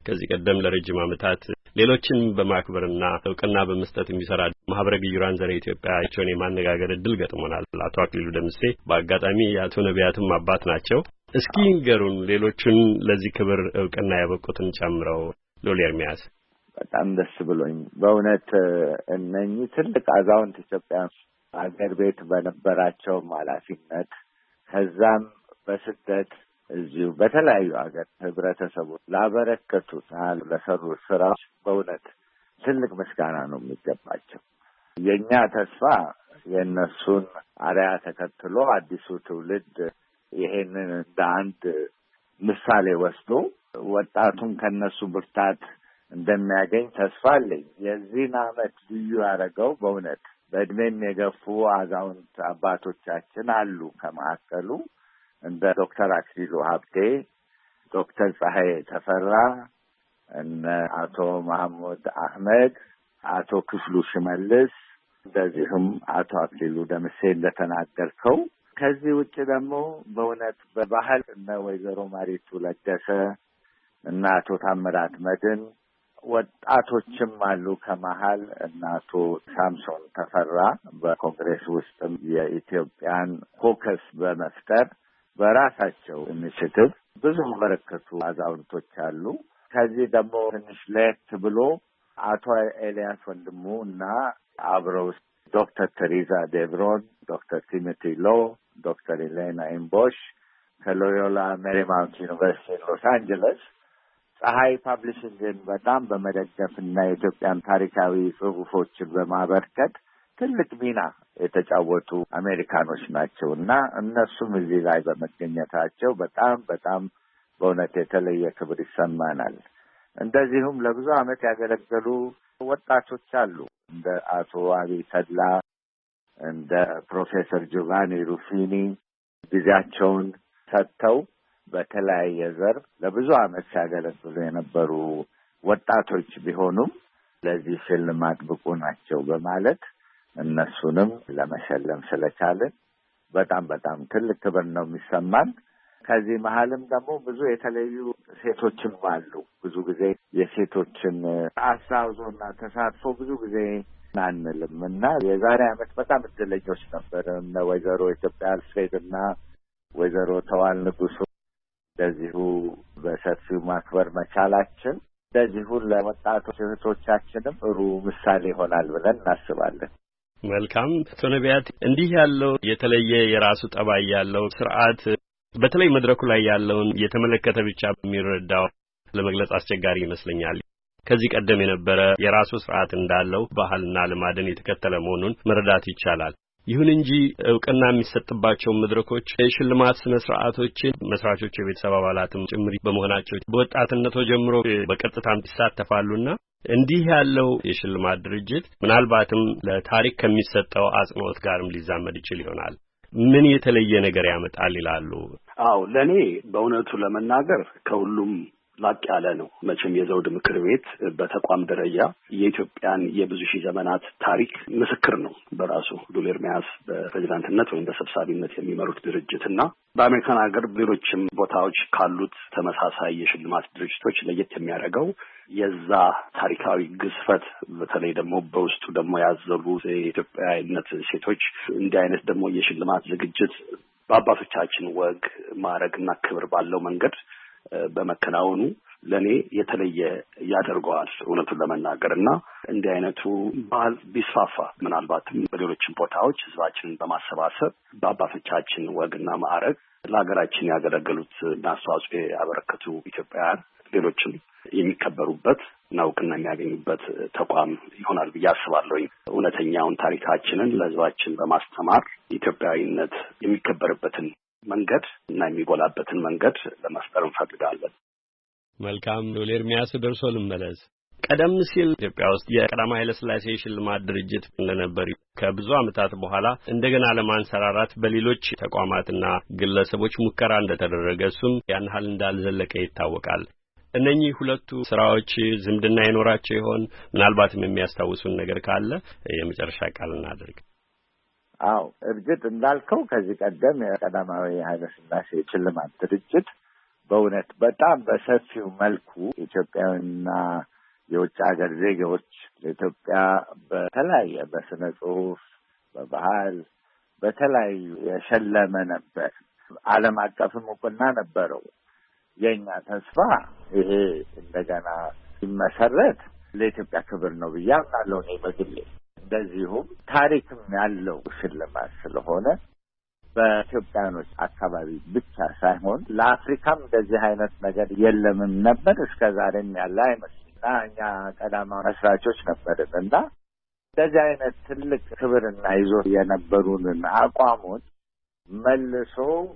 ከዚህ ቀደም ለረጅም ዓመታት ሌሎችን በማክበርና እውቅና በመስጠት የሚሰራ ማህበረ ግዩራን ዘረ ኢትዮጵያቸውን የማነጋገር እድል ገጥሞናል። አቶ አክሊሉ ደምሴ በአጋጣሚ የአቶ ነቢያትም አባት ናቸው። እስኪ ንገሩን ሌሎችን ለዚህ ክብር እውቅና ያበቁትን ጨምረው። ሎሌ ኤርሚያስ በጣም ደስ ብሎኝ በእውነት እነኚህ ትልቅ አዛውንት ኢትዮጵያውያን አገር ቤት በነበራቸው ኃላፊነት ከዛም በስደት እዚሁ በተለያዩ ሀገር ህብረተሰቡ ላበረከቱት ለሰሩት ስራዎች በእውነት ትልቅ ምስጋና ነው የሚገባቸው። የእኛ ተስፋ የእነሱን አርአያ ተከትሎ አዲሱ ትውልድ ይሄንን እንደ አንድ ምሳሌ ወስዶ ወጣቱን ከነሱ ብርታት እንደሚያገኝ ተስፋ አለኝ። የዚህን ዓመት ልዩ ያደረገው በእውነት በእድሜም የገፉ አዛውንት አባቶቻችን አሉ። ከመካከሉ እንደ ዶክተር አክሊሉ ሀብቴ፣ ዶክተር ፀሐይ ተፈራ፣ እነ አቶ መሐመድ አህመድ፣ አቶ ክፍሉ ሽመልስ፣ እንደዚሁም አቶ አክሊሉ ደምሴ እንደተናገርከው። ከዚህ ውጭ ደግሞ በእውነት በባህል እነ ወይዘሮ ማሪቱ ለገሰ እና አቶ ታምራት መድን፣ ወጣቶችም አሉ ከመሀል እና አቶ ሳምሶን ተፈራ በኮንግሬስ ውስጥም የኢትዮጵያን ኮከስ በመፍጠር በራሳቸው ኢኒሼቲቭ ብዙ በረከቱ አዛውንቶች አሉ። ከዚህ ደግሞ ትንሽ ለየት ብሎ አቶ ኤልያስ ወንድሙ እና አብረው ዶክተር ተሪዛ ዴብሮን፣ ዶክተር ቲሞቲ ሎ፣ ዶክተር ኤሌና ኢምቦሽ ከሎዮላ ሜሪማውንት ዩኒቨርሲቲ ሎስ አንጀለስ ፀሐይ ፓብሊሽንግን በጣም በመደገፍ እና የኢትዮጵያን ታሪካዊ ጽሑፎችን በማበርከት ትልቅ ሚና የተጫወቱ አሜሪካኖች ናቸው እና እነሱም እዚህ ላይ በመገኘታቸው በጣም በጣም በእውነት የተለየ ክብር ይሰማናል። እንደዚሁም ለብዙ ዓመት ያገለገሉ ወጣቶች አሉ እንደ አቶ አብይ ተድላ፣ እንደ ፕሮፌሰር ጆቫኒ ሩፊኒ ጊዜያቸውን ሰጥተው በተለያየ ዘርፍ ለብዙ ዓመት ሲያገለግሉ የነበሩ ወጣቶች ቢሆኑም ለዚህ ሽልማት ብቁ ናቸው በማለት እነሱንም ለመሸለም ስለቻለን በጣም በጣም ትልቅ ክብር ነው የሚሰማን። ከዚህ መሀልም ደግሞ ብዙ የተለዩ ሴቶችም አሉ። ብዙ ጊዜ የሴቶችን አስተዋጽኦና ተሳትፎ ብዙ ጊዜ አንልም እና የዛሬ ዓመት በጣም እድለኞች ነበር እነ ወይዘሮ ኢትዮጵያ አልፍሬድና ወይዘሮ ተዋል ንጉሱ እንደዚሁ በሰፊው ማክበር መቻላችን እንደዚሁ ለወጣቶች እህቶቻችንም ጥሩ ምሳሌ ይሆናል ብለን እናስባለን። መልካም አቶ ነቢያት፣ እንዲህ ያለው የተለየ የራሱ ጠባይ ያለው ስርዓት በተለይ መድረኩ ላይ ያለውን የተመለከተ ብቻ በሚረዳው ለመግለጽ አስቸጋሪ ይመስለኛል። ከዚህ ቀደም የነበረ የራሱ ስርዓት እንዳለው ባህልና ልማድን የተከተለ መሆኑን መረዳት ይቻላል። ይሁን እንጂ እውቅና የሚሰጥባቸው መድረኮች የሽልማት ስነ ስርዓቶችን መስራቾች የቤተሰብ አባላትም ጭምር በመሆናቸው በወጣትነቱ ጀምሮ በቀጥታም ይሳተፋሉና እንዲህ ያለው የሽልማት ድርጅት ምናልባትም ለታሪክ ከሚሰጠው አጽንኦት ጋርም ሊዛመድ ይችል ይሆናል። ምን የተለየ ነገር ያመጣል ይላሉ? አዎ ለኔ በእውነቱ ለመናገር ከሁሉም ላቅ ያለ ነው። መቼም የዘውድ ምክር ቤት በተቋም ደረጃ የኢትዮጵያን የብዙ ሺህ ዘመናት ታሪክ ምስክር ነው በራሱ። ሉሌ ኤርሚያስ በፕሬዝዳንትነት ወይም በሰብሳቢነት የሚመሩት ድርጅትና በአሜሪካን ሀገር ሌሎችም ቦታዎች ካሉት ተመሳሳይ የሽልማት ድርጅቶች ለየት የሚያደርገው የዛ ታሪካዊ ግዝፈት፣ በተለይ ደግሞ በውስጡ ደግሞ ያዘሉ የኢትዮጵያዊነት ሴቶች እንዲህ አይነት ደግሞ የሽልማት ዝግጅት በአባቶቻችን ወግ ማዕረግና ክብር ባለው መንገድ በመከናወኑ ለኔ የተለየ ያደርገዋል እውነቱን ለመናገር እና እንዲህ አይነቱ ባህል ቢስፋፋ ምናልባትም በሌሎችም ቦታዎች ህዝባችንን በማሰባሰብ በአባቶቻችን ወግና ማዕረግ ለሀገራችን ያገለገሉት እና አስተዋጽኦ ያበረከቱ ኢትዮጵያውያን ሌሎችም የሚከበሩበት እና እውቅና የሚያገኙበት ተቋም ይሆናል ብዬ አስባለሁ። እውነተኛውን ታሪካችንን ለህዝባችን በማስተማር ኢትዮጵያዊነት የሚከበርበትን መንገድ እና የሚጎላበትን መንገድ ለማስጠር እንፈልጋለን። መልካም ሉሌ ኤርሚያስ ደርሶ ልመለስ። ቀደም ሲል ኢትዮጵያ ውስጥ የቀዳማዊ ኃይለ ሥላሴ ሽልማት ድርጅት እንደነበር ከብዙ ዓመታት በኋላ እንደገና ለማንሰራራት በሌሎች ተቋማትና ግለሰቦች ሙከራ እንደተደረገ እሱም ያን ያህል እንዳልዘለቀ ይታወቃል። እነኚህ ሁለቱ ስራዎች ዝምድና ይኖራቸው ይሆን? ምናልባትም የሚያስታውሱን ነገር ካለ የመጨረሻ ቃል እናድርግ። አዎ እርግጥ እንዳልከው ከዚህ ቀደም የቀዳማዊ ኃይለ ሥላሴ ሽልማት ድርጅት በእውነት በጣም በሰፊው መልኩ ኢትዮጵያውያንና የውጭ ሀገር ዜጎች ለኢትዮጵያ በተለያየ በስነ ጽሁፍ፣ በባህል፣ በተለያዩ የሸለመ ነበር። ዓለም አቀፍም እውቅና ነበረው። የኛ ተስፋ ይሄ እንደገና ሲመሰረት ለኢትዮጵያ ክብር ነው ብዬ አምናለሁ እኔ በግሌ። እንደዚሁም ታሪክም ያለው ሽልማት ስለሆነ በኢትዮጵያኖች አካባቢ ብቻ ሳይሆን ለአፍሪካም እንደዚህ አይነት ነገር የለምም ነበር፣ እስከ ዛሬም ያለ አይመስልም። እና እኛ ቀዳማዊ መስራቾች ነበርን እና እንደዚህ አይነት ትልቅ ክብርና ይዞ የነበሩንን አቋሞች መልሶ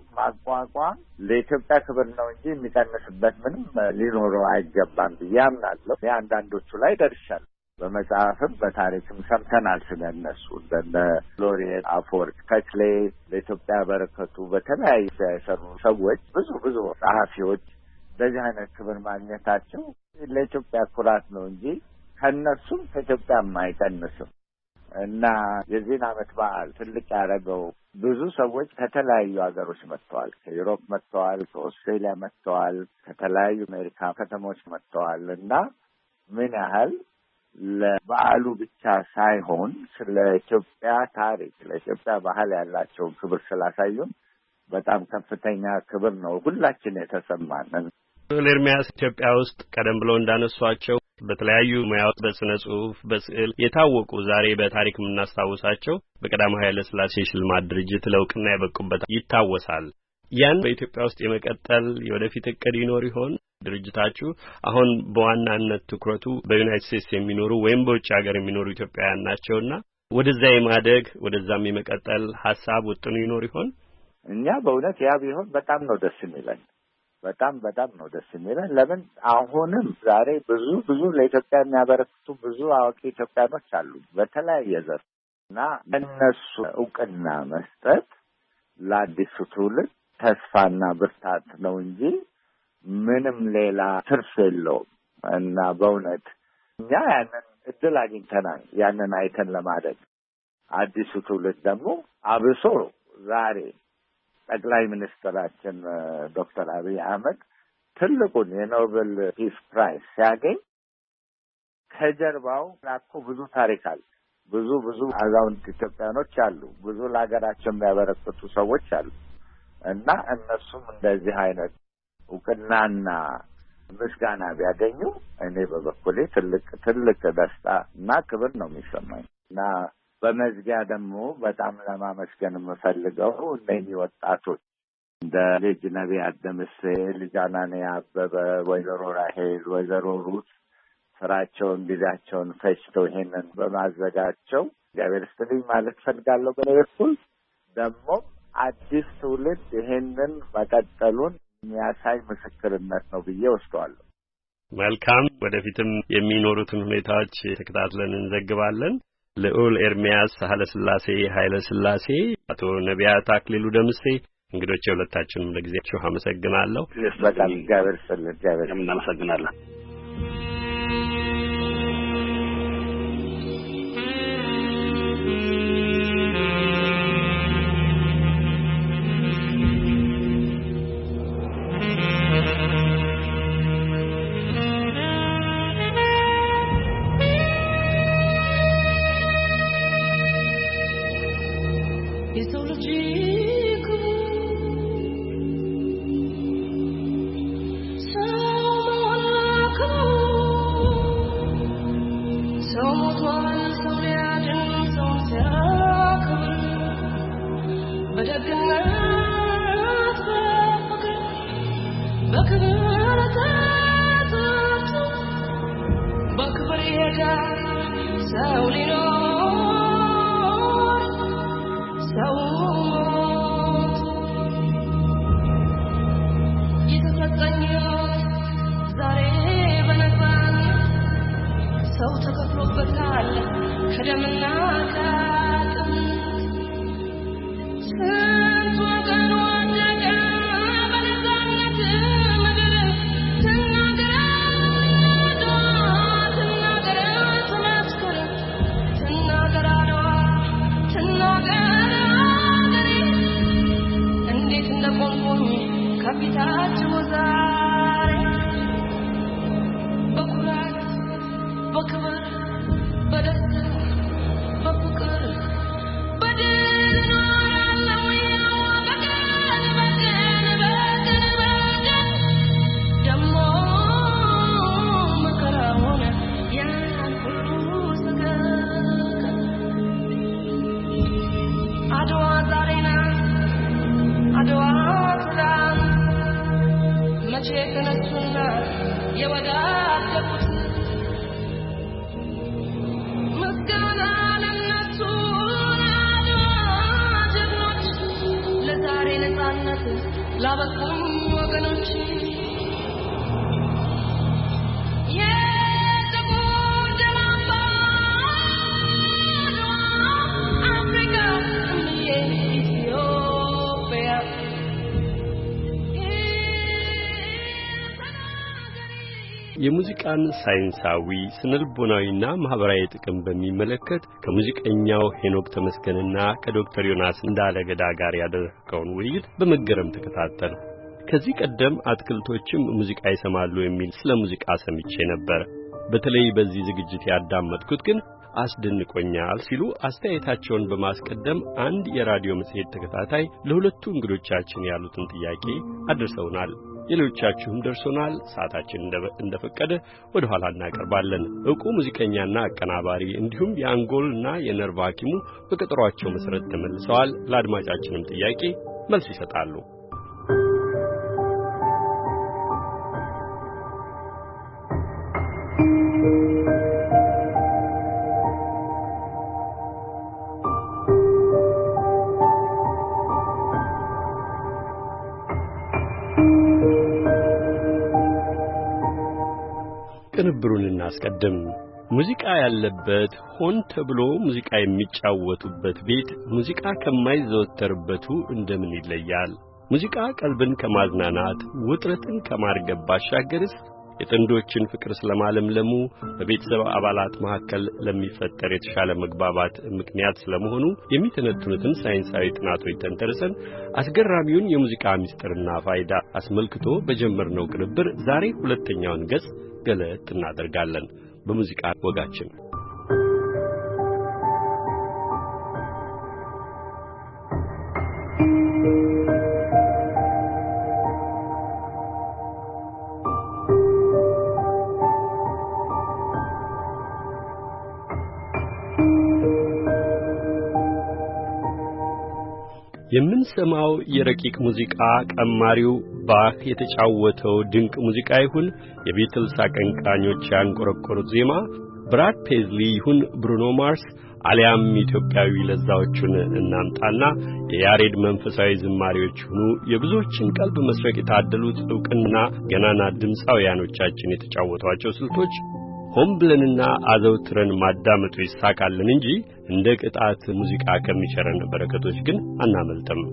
ማቋቋም ለኢትዮጵያ ክብር ነው እንጂ የሚቀንስበት ምንም ሊኖረው አይገባም ብዬ አምናለሁ። አንዳንዶቹ ላይ ደርሻለሁ። በመጽሐፍም በታሪክም ሰምተናል ስለነሱ እንደነ ሎሬት አፈወርቅ ተክሌ ለኢትዮጵያ በረከቱ በተለያዩ የሰሩ ሰዎች ብዙ ብዙ ጸሐፊዎች እንደዚህ አይነት ክብር ማግኘታቸው ለኢትዮጵያ ኩራት ነው እንጂ ከነሱም ከኢትዮጵያም አይቀንስም። እና የዚህን ዓመት በዓል ትልቅ ያደረገው ብዙ ሰዎች ከተለያዩ ሀገሮች መጥተዋል። ከዩሮፕ መጥተዋል፣ ከኦስትሬሊያ መጥተዋል፣ ከተለያዩ አሜሪካ ከተሞች መጥተዋል እና ምን ያህል ለበዓሉ ብቻ ሳይሆን ስለ ኢትዮጵያ ታሪክ፣ ለኢትዮጵያ ባህል ያላቸውን ክብር ስላሳዩን በጣም ከፍተኛ ክብር ነው ሁላችን የተሰማን። ኤርሚያስ ኢትዮጵያ ውስጥ ቀደም ብለው እንዳነሷቸው በተለያዩ ሙያዎች በስነ ጽሁፍ፣ በስዕል የታወቁ ዛሬ በታሪክ የምናስታውሳቸው በቀዳማዊ ኃይለ ሥላሴ ሽልማት ድርጅት ለእውቅና የበቁበት ይታወሳል። ያን በኢትዮጵያ ውስጥ የመቀጠል የወደፊት እቅድ ይኖር ይሆን? ድርጅታችሁ አሁን በዋናነት ትኩረቱ በዩናይትድ ስቴትስ የሚኖሩ ወይም በውጭ ሀገር የሚኖሩ ኢትዮጵያውያን ናቸውና ወደዛ የማደግ ወደዛም የመቀጠል ሐሳብ ውጥኑ ይኖር ይሆን? እኛ በእውነት ያ ቢሆን በጣም ነው ደስ የሚለን። በጣም በጣም ነው ደስ የሚለን። ለምን አሁንም ዛሬ ብዙ ብዙ ለኢትዮጵያ የሚያበረክቱ ብዙ አዋቂ ኢትዮጵያኖች አሉ በተለያየ ዘርፍ እና እነሱ እውቅና መስጠት ለአዲሱ ትውልድ ተስፋና ብርታት ነው እንጂ ምንም ሌላ ትርፍ የለውም። እና በእውነት እኛ ያንን እድል አግኝተናል፣ ያንን አይተን ለማደግ። አዲሱ ትውልድ ደግሞ አብሶ ዛሬ ጠቅላይ ሚኒስትራችን ዶክተር አብይ አህመድ ትልቁን የኖቤል ፒስ ፕራይዝ ሲያገኝ ከጀርባው ላኮ ብዙ ታሪክ አለ። ብዙ ብዙ አዛውንት ኢትዮጵያኖች አሉ፣ ብዙ ለሀገራቸው የሚያበረክቱ ሰዎች አሉ እና እነሱም እንደዚህ አይነት እውቅናና ምስጋና ቢያገኙ እኔ በበኩሌ ትልቅ ትልቅ ደስታ እና ክብር ነው የሚሰማኝ። እና በመዝጊያ ደግሞ በጣም ለማመስገን የምፈልገው እነዚህ ወጣቶች እንደ ልጅ ነቢያት ደምሴ፣ ልጅ አናንያ አበበ፣ ወይዘሮ ራሄል፣ ወይዘሮ ሩት ስራቸውን ጊዜያቸውን ፈጅተው ይሄንን በማዘጋቸው እግዚአብሔር ይስጥልኝ ማለት ፈልጋለሁ። በኔ በኩል ደግሞ አዲስ ትውልድ ይሄንን መቀጠሉን የሚያሳይ ምስክርነት ነው ብዬ ወስደዋለሁ። መልካም፣ ወደፊትም የሚኖሩትን ሁኔታዎች ተከታትለን እንዘግባለን። ልዑል ኤርሚያስ ኃይለ ሥላሴ ኃይለ ሥላሴ፣ አቶ ነቢያት አክሊሉ ደምሴ እንግዶቼ ሁለታችሁንም ለጊዜያችሁ አመሰግናለሁ። በጣም እግዚአብሔር ይስጥልኝ። እግዚአብሔር እናመሰግናለን። Someone የወዳደቁት ምስጋና ለነሱ ጀግኖች ለዛሬ ነፃነት ላበቁም ወገኖች የሙዚቃን ሳይንሳዊ ስነልቦናዊና ማህበራዊ ጥቅም በሚመለከት ከሙዚቀኛው ሄኖክ ተመስገንና ከዶክተር ዮናስ እንዳለገዳ ጋር ያደረገውን ውይይት በመገረም ተከታተል። ከዚህ ቀደም አትክልቶችም ሙዚቃ ይሰማሉ የሚል ስለ ሙዚቃ ሰምቼ ነበር። በተለይ በዚህ ዝግጅት ያዳመጥኩት ግን አስደንቆኛል ሲሉ አስተያየታቸውን በማስቀደም አንድ የራዲዮ መጽሔት ተከታታይ ለሁለቱ እንግዶቻችን ያሉትን ጥያቄ አድርሰውናል። ሌሎቻችሁም ደርሶናል። ሰዓታችን እንደፈቀደ ወደ ኋላ እናቀርባለን። ዕውቁ ሙዚቀኛና አቀናባሪ እንዲሁም የአንጎልና የነርቭ ሐኪሙ በቀጠሯቸው መሰረት ተመልሰዋል። ለአድማጫችንም ጥያቄ መልስ ይሰጣሉ። ቅንብሩን እናስቀድም። ሙዚቃ ያለበት ሆን ተብሎ ሙዚቃ የሚጫወቱበት ቤት ሙዚቃ ከማይዘወተርበቱ እንደምን ይለያል? ሙዚቃ ቀልብን ከማዝናናት ውጥረትን ከማርገብ ባሻገርስ የጥንዶችን ፍቅር ስለማለምለሙ በቤተሰብ አባላት መካከል ለሚፈጠር የተሻለ መግባባት ምክንያት ስለመሆኑ የሚተነትኑትን ሳይንሳዊ ጥናቶች ተንተርሰን አስገራሚውን የሙዚቃ ምስጢርና ፋይዳ አስመልክቶ በጀመርነው ቅንብር ዛሬ ሁለተኛውን ገጽ ገለጥ እናደርጋለን። በሙዚቃ ወጋችን የምንሰማው የረቂቅ ሙዚቃ ቀማሪው ባህ የተጫወተው ድንቅ ሙዚቃ ይሁን የቢትልስ አቀንቃኞች ያንቆረቆሩት ዜማ ብራድ ፔዝሊ ይሁን ብሩኖ ማርስ አሊያም ኢትዮጵያዊ ለዛዎቹን እናምጣና የያሬድ መንፈሳዊ ዝማሬዎች ሁኑ የብዙዎችን ቀልብ መስረቅ የታደሉት ዕውቅና ገናና ድምፃውያኖቻችን የተጫወቷቸው ስልቶች ሆም ብለንና አዘውትረን ማዳመጡ ይሳካልን እንጂ እንደ ቅጣት ሙዚቃ ከሚቸረን በረከቶች ግን አናመልጥም።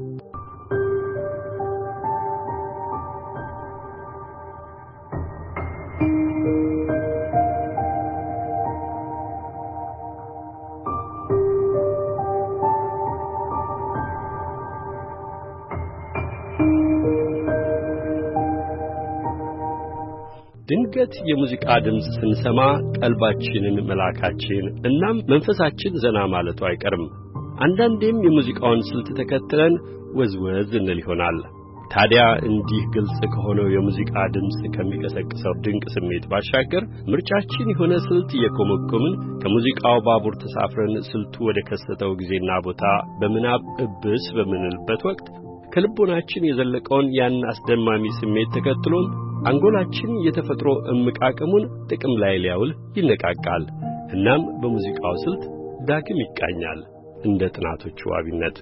ድንገት የሙዚቃ ድምጽ ስንሰማ ቀልባችንን መላካችን እናም መንፈሳችን ዘና ማለቱ አይቀርም። አንዳንዴም የሙዚቃውን ስልት ተከትለን ወዝወዝ እንል ይሆናል። ታዲያ እንዲህ ግልጽ ከሆነው የሙዚቃ ድምጽ ከሚቀሰቅሰው ድንቅ ስሜት ባሻገር ምርጫችን የሆነ ስልት እየኮመኮምን ከሙዚቃው ባቡር ተሳፍረን ስልቱ ወደ ከሰተው ጊዜና ቦታ በምናብ እብስ በምንልበት ወቅት ከልቦናችን የዘለቀውን ያን አስደማሚ ስሜት ተከትሎም አንጎላችን የተፈጥሮ እምቃቀሙን ጥቅም ላይ ሊያውል ይነቃቃል። እናም በሙዚቃው ስልት ዳግም ይቃኛል። እንደ ጥናቶቹ ዋቢነት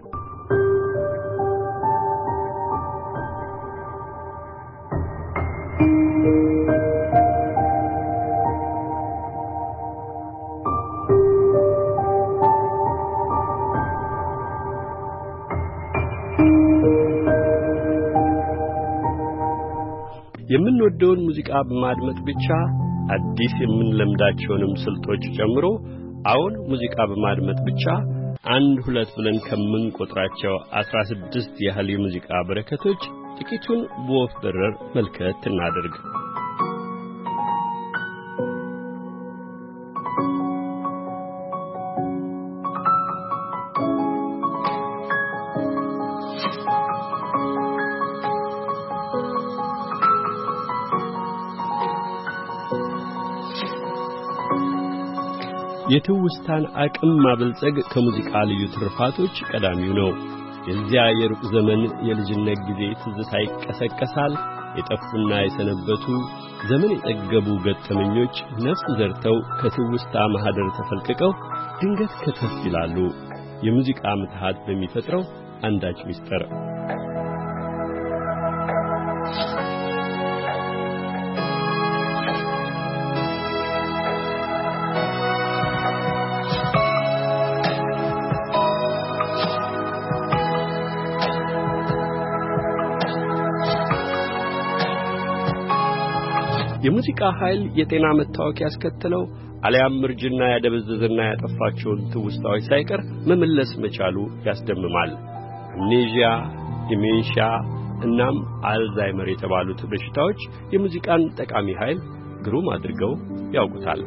የምንወደውን ሙዚቃ በማድመጥ ብቻ አዲስ የምንለምዳቸውንም ስልቶች ጨምሮ አሁን ሙዚቃ በማድመጥ ብቻ አንድ ሁለት ብለን ከምንቆጥራቸው አስራ ስድስት ያህል የሙዚቃ በረከቶች ጥቂቱን በወፍ በረር መልከት እናድርግ። የትውስታን አቅም ማበልጸግ ከሙዚቃ ልዩ ትርፋቶች ቀዳሚው ነው። የዚያ የሩቅ ዘመን የልጅነት ጊዜ ትዝታ ይቀሰቀሳል። የጠፉና የሰነበቱ ዘመን የጠገቡ ገጠመኞች ነፍስ ዘርተው ከትውስታ ማህደር ተፈልቅቀው ድንገት ከተፍ ይላሉ የሙዚቃ ምትሃት በሚፈጥረው አንዳች ሚስጥር። የሙዚቃ ኃይል የጤና መታወክ ያስከተለው አልያም ምርጅና ያደበዘዘና ያጠፋቸውን ትውስታዎች ሳይቀር መመለስ መቻሉ ያስደምማል። አምኔዥያ፣ ዲሜንሺያ እናም አልዛይመር የተባሉት በሽታዎች የሙዚቃን ጠቃሚ ኃይል ግሩም አድርገው ያውቁታል።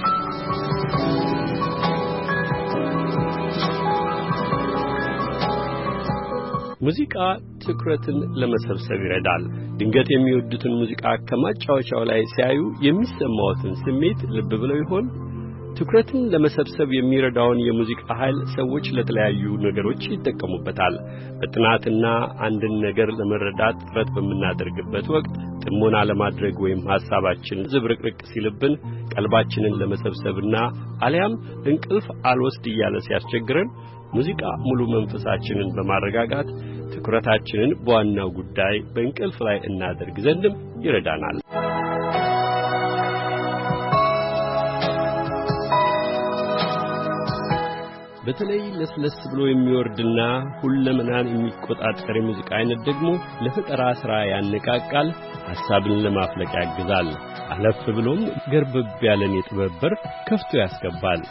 ሙዚቃ ትኩረትን ለመሰብሰብ ይረዳል። ድንገት የሚወዱትን ሙዚቃ ከማጫወቻው ላይ ሲያዩ የሚሰማዎትን ስሜት ልብ ብለው ይሆን? ትኩረትን ለመሰብሰብ የሚረዳውን የሙዚቃ ኃይል ሰዎች ለተለያዩ ነገሮች ይጠቀሙበታል። በጥናትና አንድን ነገር ለመረዳት ጥረት በምናደርግበት ወቅት ጥሞና ለማድረግ ወይም ሐሳባችን ዝብርቅርቅ ሲልብን ቀልባችንን ለመሰብሰብና አልያም እንቅልፍ አልወስድ እያለ ሲያስቸግረን ሙዚቃ ሙሉ መንፈሳችንን በማረጋጋት ትኩረታችንን በዋናው ጉዳይ በእንቅልፍ ላይ እናደርግ ዘንድም ይረዳናል። በተለይ ለስለስ ብሎ የሚወርድና ሁለመናን የሚቆጣጠር የሙዚቃ አይነት ደግሞ ለፈጠራ ሥራ ያነቃቃል፣ ሐሳብን ለማፍለቅ ያግዛል። አለፍ ብሎም ገርበብ ያለን የጥበብ በር ከፍቶ ያስገባል።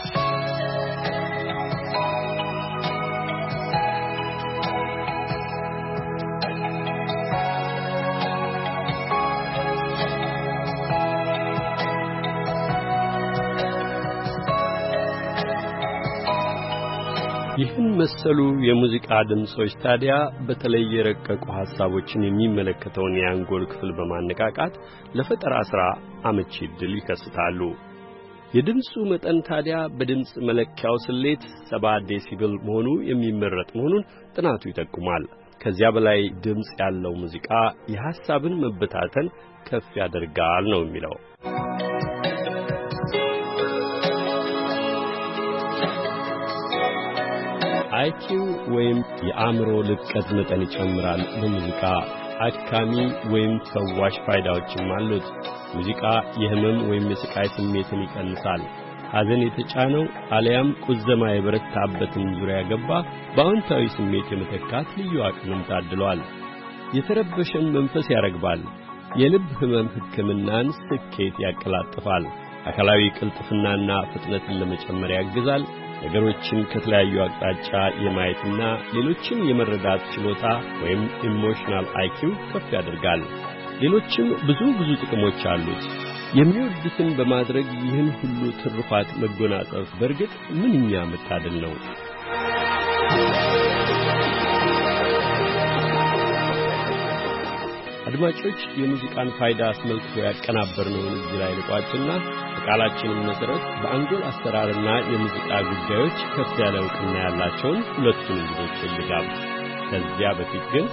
ይህን መሰሉ የሙዚቃ ድምጾች ታዲያ በተለይ የረቀቁ ሐሳቦችን የሚመለከተውን የአንጎል ክፍል በማነቃቃት ለፈጠራ ሥራ አመቺ ዕድል ይከስታሉ። የድምጹ መጠን ታዲያ በድምጽ መለኪያው ስሌት ሰባ ዴሲብል መሆኑ የሚመረጥ መሆኑን ጥናቱ ይጠቁማል። ከዚያ በላይ ድምጽ ያለው ሙዚቃ የሐሳብን መበታተን ከፍ ያደርጋል ነው የሚለው። አይኪው ወይም የአእምሮ ልቀት መጠን ይጨምራል። በሙዚቃ አካሚ ወይም ፈዋሽ ፋይዳዎችም አሉት። ሙዚቃ የህመም ወይም የስቃይ ስሜትን ይቀንሳል። ሐዘን የተጫነው አልያም ቁዘማ የበረታበትን ዙሪያ ገባ በአዎንታዊ ስሜት የመተካት ልዩ አቅምን ታድሏል። የተረበሸን መንፈስ ያረግባል። የልብ ህመም ሕክምናን ስኬት ያቀላጥፋል። አካላዊ ቅልጥፍናና ፍጥነትን ለመጨመር ያግዛል። ነገሮችን ከተለያዩ አቅጣጫ የማየትና ሌሎችን የመረዳት ችሎታ ወይም ኢሞሽናል አይኪው ከፍ ያደርጋል። ሌሎችም ብዙ ብዙ ጥቅሞች አሉት። የሚወዱትን በማድረግ ይህን ሁሉ ትሩፋት መጎናጸፍ በእርግጥ ምንኛ መታደል ነው። አድማጮች የሙዚቃን ፋይዳ አስመልክቶ ያቀናበርነውን እዚህ ላይ ልቋጭና በቃላችንም መሰረት በአንጎል አሰራርና የሙዚቃ ጉዳዮች ከፍ ያለ እውቅና ያላቸውን ሁለቱን እንግዶች ልጋብ። ከዚያ በፊት ግን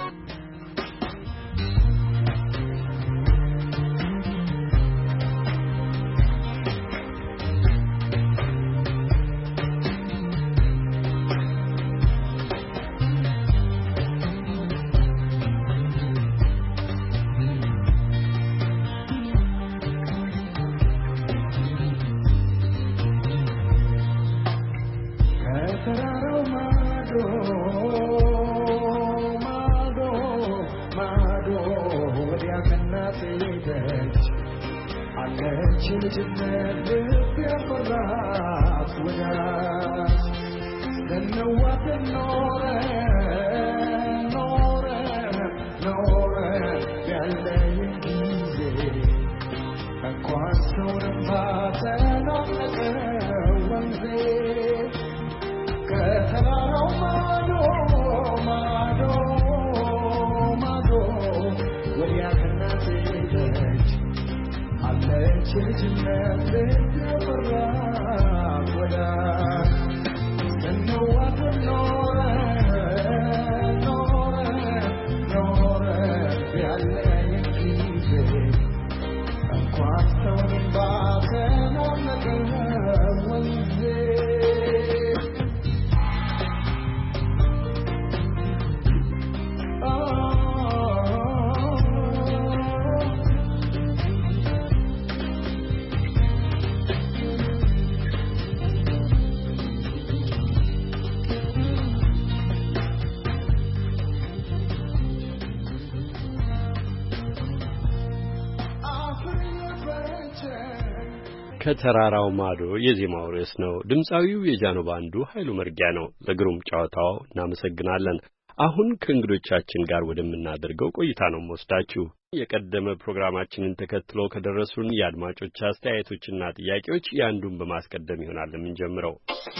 ከተራራው ማዶ የዜማው ርዕስ ነው። ድምጻዊው የጃኖ ባንዱ ኃይሉ መርጊያ ነው። ለግሩም ጨዋታው እናመሰግናለን። አሁን ከእንግዶቻችን ጋር ወደምናደርገው ቆይታ ነው ወስዳችሁ የቀደመ ፕሮግራማችንን ተከትሎ ከደረሱን የአድማጮች አስተያየቶችና ጥያቄዎች ያንዱን በማስቀደም ይሆናል የምንጀምረው።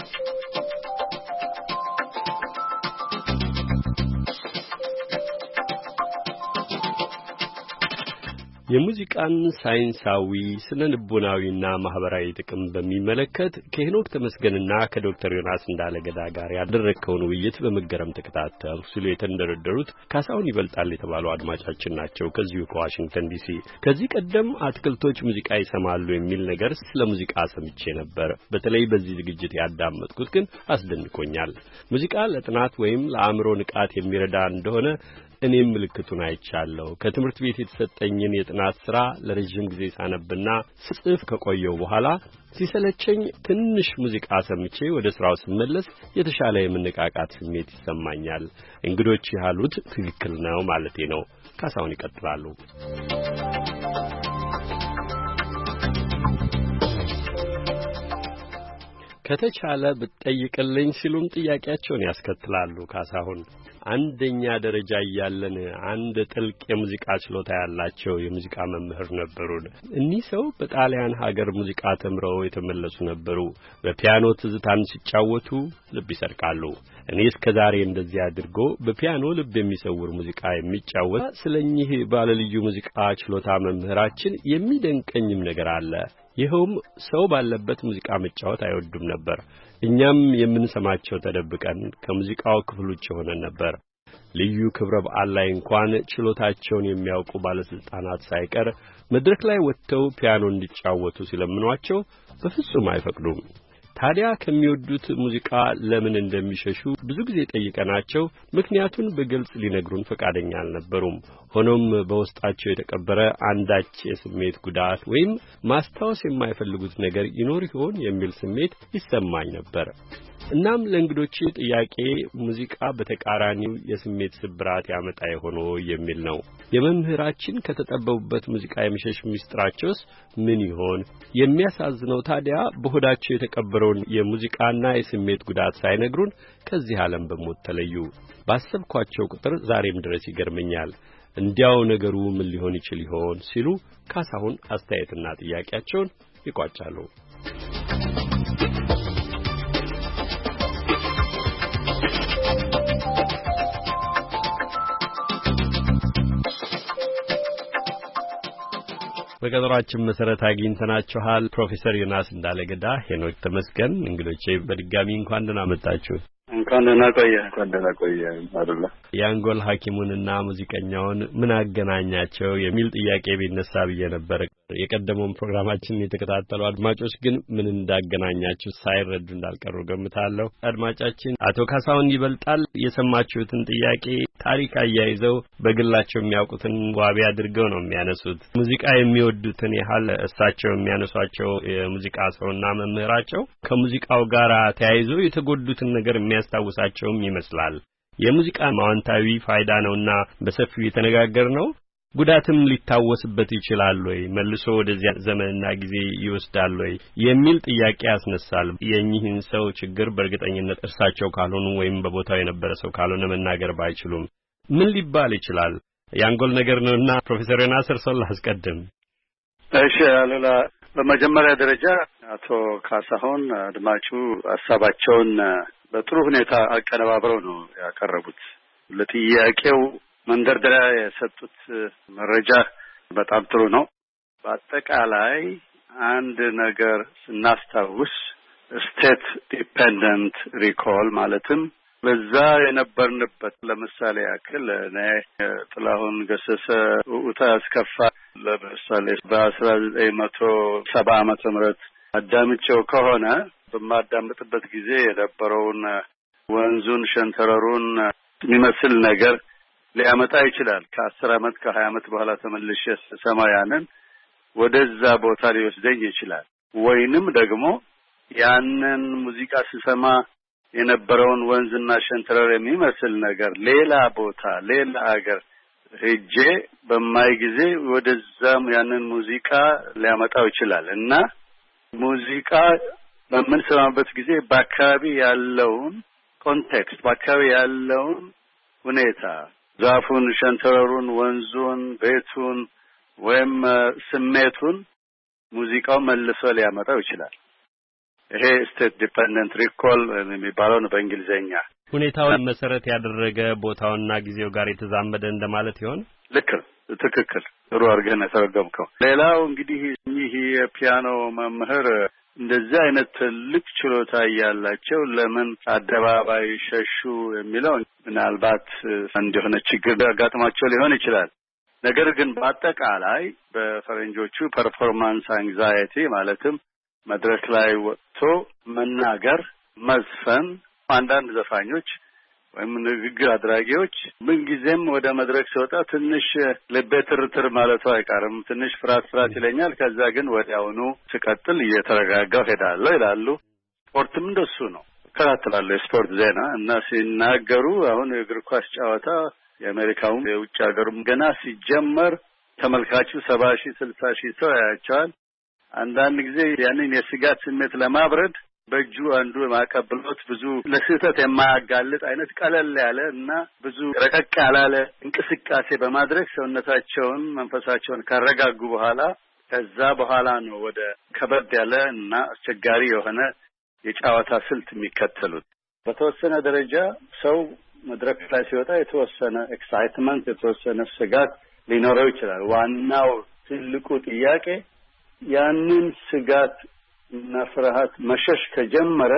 የሙዚቃን ሳይንሳዊ ስነ ልቦናዊና ማህበራዊ ጥቅም በሚመለከት ከሄኖክ ተመስገንና ከዶክተር ዮናስ እንዳለገዳ ጋር ያደረግከውን ውይይት በመገረም ተከታተሉ ሲሉ የተንደረደሩት ካሳሁን ይበልጣል የተባሉ አድማጫችን ናቸው ከዚሁ ከዋሽንግተን ዲሲ። ከዚህ ቀደም አትክልቶች ሙዚቃ ይሰማሉ የሚል ነገር ስለ ሙዚቃ ሰምቼ ነበር። በተለይ በዚህ ዝግጅት ያዳመጥኩት ግን አስደንቆኛል። ሙዚቃ ለጥናት ወይም ለአእምሮ ንቃት የሚረዳ እንደሆነ እኔም ምልክቱን አይቻለሁ። ከትምህርት ቤት የተሰጠኝን የጥናት ሥራ ለረጅም ጊዜ ሳነብና ስጽፍ ከቆየው በኋላ ሲሰለቸኝ ትንሽ ሙዚቃ ሰምቼ ወደ ስራው ስመለስ የተሻለ የመነቃቃት ስሜት ይሰማኛል። እንግዶች ያሉት ትክክል ነው ማለቴ ነው። ካሳሁን ይቀጥላሉ። ከተቻለ ብትጠይቅልኝ ሲሉም ጥያቄያቸውን ያስከትላሉ። ካሳሁን አንደኛ ደረጃ ያለን አንድ ጥልቅ የሙዚቃ ችሎታ ያላቸው የሙዚቃ መምህር ነበሩን። እኒህ ሰው በጣሊያን ሀገር ሙዚቃ ተምረው የተመለሱ ነበሩ። በፒያኖ ትዝታን ሲጫወቱ ልብ ይሰርቃሉ። እኔ እስከዛሬ እንደዚህ አድርጎ በፒያኖ ልብ የሚሰውር ሙዚቃ የሚጫወት ስለኚህ ባለልዩ ሙዚቃ ችሎታ መምህራችን የሚደንቀኝም ነገር አለ። ይኸውም ሰው ባለበት ሙዚቃ መጫወት አይወዱም ነበር። እኛም የምንሰማቸው ተደብቀን ከሙዚቃው ክፍል ውጭ ሆነን ነበር። ልዩ ክብረ በዓል ላይ እንኳን ችሎታቸውን የሚያውቁ ባለስልጣናት ሳይቀር መድረክ ላይ ወጥተው ፒያኖ እንዲጫወቱ ሲለምኗቸው በፍጹም አይፈቅዱም። ታዲያ ከሚወዱት ሙዚቃ ለምን እንደሚሸሹ ብዙ ጊዜ ጠይቀናቸው ምክንያቱን በግልጽ ሊነግሩን ፈቃደኛ አልነበሩም። ሆኖም በውስጣቸው የተቀበረ አንዳች የስሜት ጉዳት ወይም ማስታወስ የማይፈልጉት ነገር ይኖር ይሆን የሚል ስሜት ይሰማኝ ነበር። እናም ለእንግዶቼ ጥያቄ ሙዚቃ በተቃራኒው የስሜት ስብራት ያመጣ ይሆን የሚል ነው። የመምህራችን ከተጠበቡበት ሙዚቃ የመሸሽ ምስጢራቸውስ ምን ይሆን? የሚያሳዝነው ታዲያ በሆዳቸው የተቀበረውን የሙዚቃና የስሜት ጉዳት ሳይነግሩን ከዚህ ዓለም በሞት ተለዩ። ባሰብኳቸው ቁጥር ዛሬም ድረስ ይገርመኛል። እንዲያው ነገሩ ምን ሊሆን ይችል ይሆን ሲሉ ካሳሁን አስተያየትና ጥያቄያቸውን ይቋጫሉ። በቀጠሯችን መሰረት አግኝተናችኋል። ፕሮፌሰር ዮናስ እንዳለገዳ፣ ሄኖክ ተመስገን እንግዶቼ በድጋሚ እንኳን ደህና መጣችሁ። እንኳን ደህና ቆየ። እንኳን ደህና ቆየ። አይደለ የአንጎል ሐኪሙንና ሙዚቀኛውን ምን አገናኛቸው የሚል ጥያቄ ቢነሳ ብዬ ነበር። የቀደመውን ፕሮግራማችንን የተከታተሉ አድማጮች ግን ምን እንዳገናኛችሁ ሳይረዱ እንዳልቀሩ ገምታለሁ። አድማጫችን አቶ ካሳሁን ይበልጣል የሰማችሁትን ጥያቄ ታሪክ አያይዘው በግላቸው የሚያውቁትን ዋቢ አድርገው ነው የሚያነሱት። ሙዚቃ የሚወዱትን ያህል እሳቸው የሚያነሷቸው የሙዚቃ ሰውና መምህራቸው ከሙዚቃው ጋር ተያይዞ የተጎዱትን ነገር የሚያስታውሳቸውም ይመስላል። የሙዚቃ ማዋንታዊ ፋይዳ ነውና በሰፊው የተነጋገርነው ጉዳትም ሊታወስበት ይችላል ወይ መልሶ ወደዚያ ዘመንና ጊዜ ይወስዳል ወይ የሚል ጥያቄ ያስነሳል። የኚህን ሰው ችግር በእርግጠኝነት እርሳቸው ካልሆኑ ወይም በቦታው የነበረ ሰው ካልሆነ መናገር ባይችሉም ምን ሊባል ይችላል? የአንጎል ነገር ነውና ፕሮፌሰር ዮናስ እርሶን ላስቀድም። እሺ አሉላ፣ በመጀመሪያ ደረጃ አቶ ካሳሁን አድማጩ ሀሳባቸውን በጥሩ ሁኔታ አቀነባብረው ነው ያቀረቡት። ለጥያቄው መንደርደሪያ የሰጡት መረጃ በጣም ጥሩ ነው። በአጠቃላይ አንድ ነገር ስናስታውስ ስቴት ዲፔንደንት ሪኮል ማለትም በዛ የነበርንበት ለምሳሌ ያክል እኔ ጥላሁን ገሰሰ ውታ ያስከፋ ለምሳሌ በአስራ ዘጠኝ መቶ ሰባ ዓመተ ምህረት አዳምጬው ከሆነ በማዳምጥበት ጊዜ የነበረውን ወንዙን ሸንተረሩን የሚመስል ነገር ሊያመጣ ይችላል። ከአስር ዓመት ከሀያ ዓመት በኋላ ተመልሼ ሰማያንን ወደዛ ቦታ ሊወስደኝ ይችላል። ወይንም ደግሞ ያንን ሙዚቃ ስሰማ የነበረውን ወንዝና ሸንተረር የሚመስል ነገር ሌላ ቦታ ሌላ ሀገር ሄጄ በማይ ጊዜ ወደዛም ያንን ሙዚቃ ሊያመጣው ይችላል እና ሙዚቃ በምንሰማበት ጊዜ በአካባቢ ያለውን ኮንቴክስት በአካባቢ ያለውን ሁኔታ ዛፉን፣ ሸንተረሩን፣ ወንዙን፣ ቤቱን ወይም ስሜቱን ሙዚቃው መልሶ ሊያመጣው ይችላል። ይሄ ስቴት ዲፔንደንት ሪኮል የሚባለው ነው በእንግሊዘኛ። ሁኔታውን መሰረት ያደረገ ቦታውና ጊዜው ጋር የተዛመደ እንደማለት ይሆን? ልክ ትክክል። ጥሩ አድርገህ ነው የተረጎምከው። ሌላው እንግዲህ ይህ የፒያኖ መምህር እንደዚህ አይነት ትልቅ ችሎታ ያላቸው ለምን አደባባይ ሸሹ የሚለው ምናልባት እንደሆነ ችግር አጋጥሟቸው ሊሆን ይችላል። ነገር ግን በአጠቃላይ በፈረንጆቹ ፐርፎርማንስ አንግዛይቲ ማለትም መድረክ ላይ ወጥቶ መናገር፣ መዝፈን አንዳንድ ዘፋኞች ወይም ንግግር አድራጊዎች ምንጊዜም ወደ መድረክ ሲወጣ ትንሽ ልቤ ትርትር ማለቱ አይቀርም። ትንሽ ፍርሃት ፍርሃት ይለኛል። ከዛ ግን ወዲያውኑ ስቀጥል እየተረጋጋሁ ሄዳለሁ ይላሉ። ስፖርትም እንደሱ ነው። እከታተላለሁ የስፖርት ዜና እና ሲናገሩ አሁን የእግር ኳስ ጨዋታ የአሜሪካውም የውጭ ሀገሩም ገና ሲጀመር ተመልካቹ ሰባ ሺህ ስልሳ ሺህ ሰው ያያቸዋል። አንዳንድ ጊዜ ያንን የስጋት ስሜት ለማብረድ በእጁ አንዱ ማቀብሎት ብዙ ለስህተት የማያጋልጥ አይነት ቀለል ያለ እና ብዙ ረቀቅ ያላለ እንቅስቃሴ በማድረግ ሰውነታቸውን መንፈሳቸውን ካረጋጉ በኋላ ከዛ በኋላ ነው ወደ ከበድ ያለ እና አስቸጋሪ የሆነ የጨዋታ ስልት የሚከተሉት። በተወሰነ ደረጃ ሰው መድረክ ላይ ሲወጣ የተወሰነ ኤክሳይትመንት የተወሰነ ስጋት ሊኖረው ይችላል። ዋናው ትልቁ ጥያቄ ያንን ስጋት እና ፍርሃት መሸሽ ከጀመረ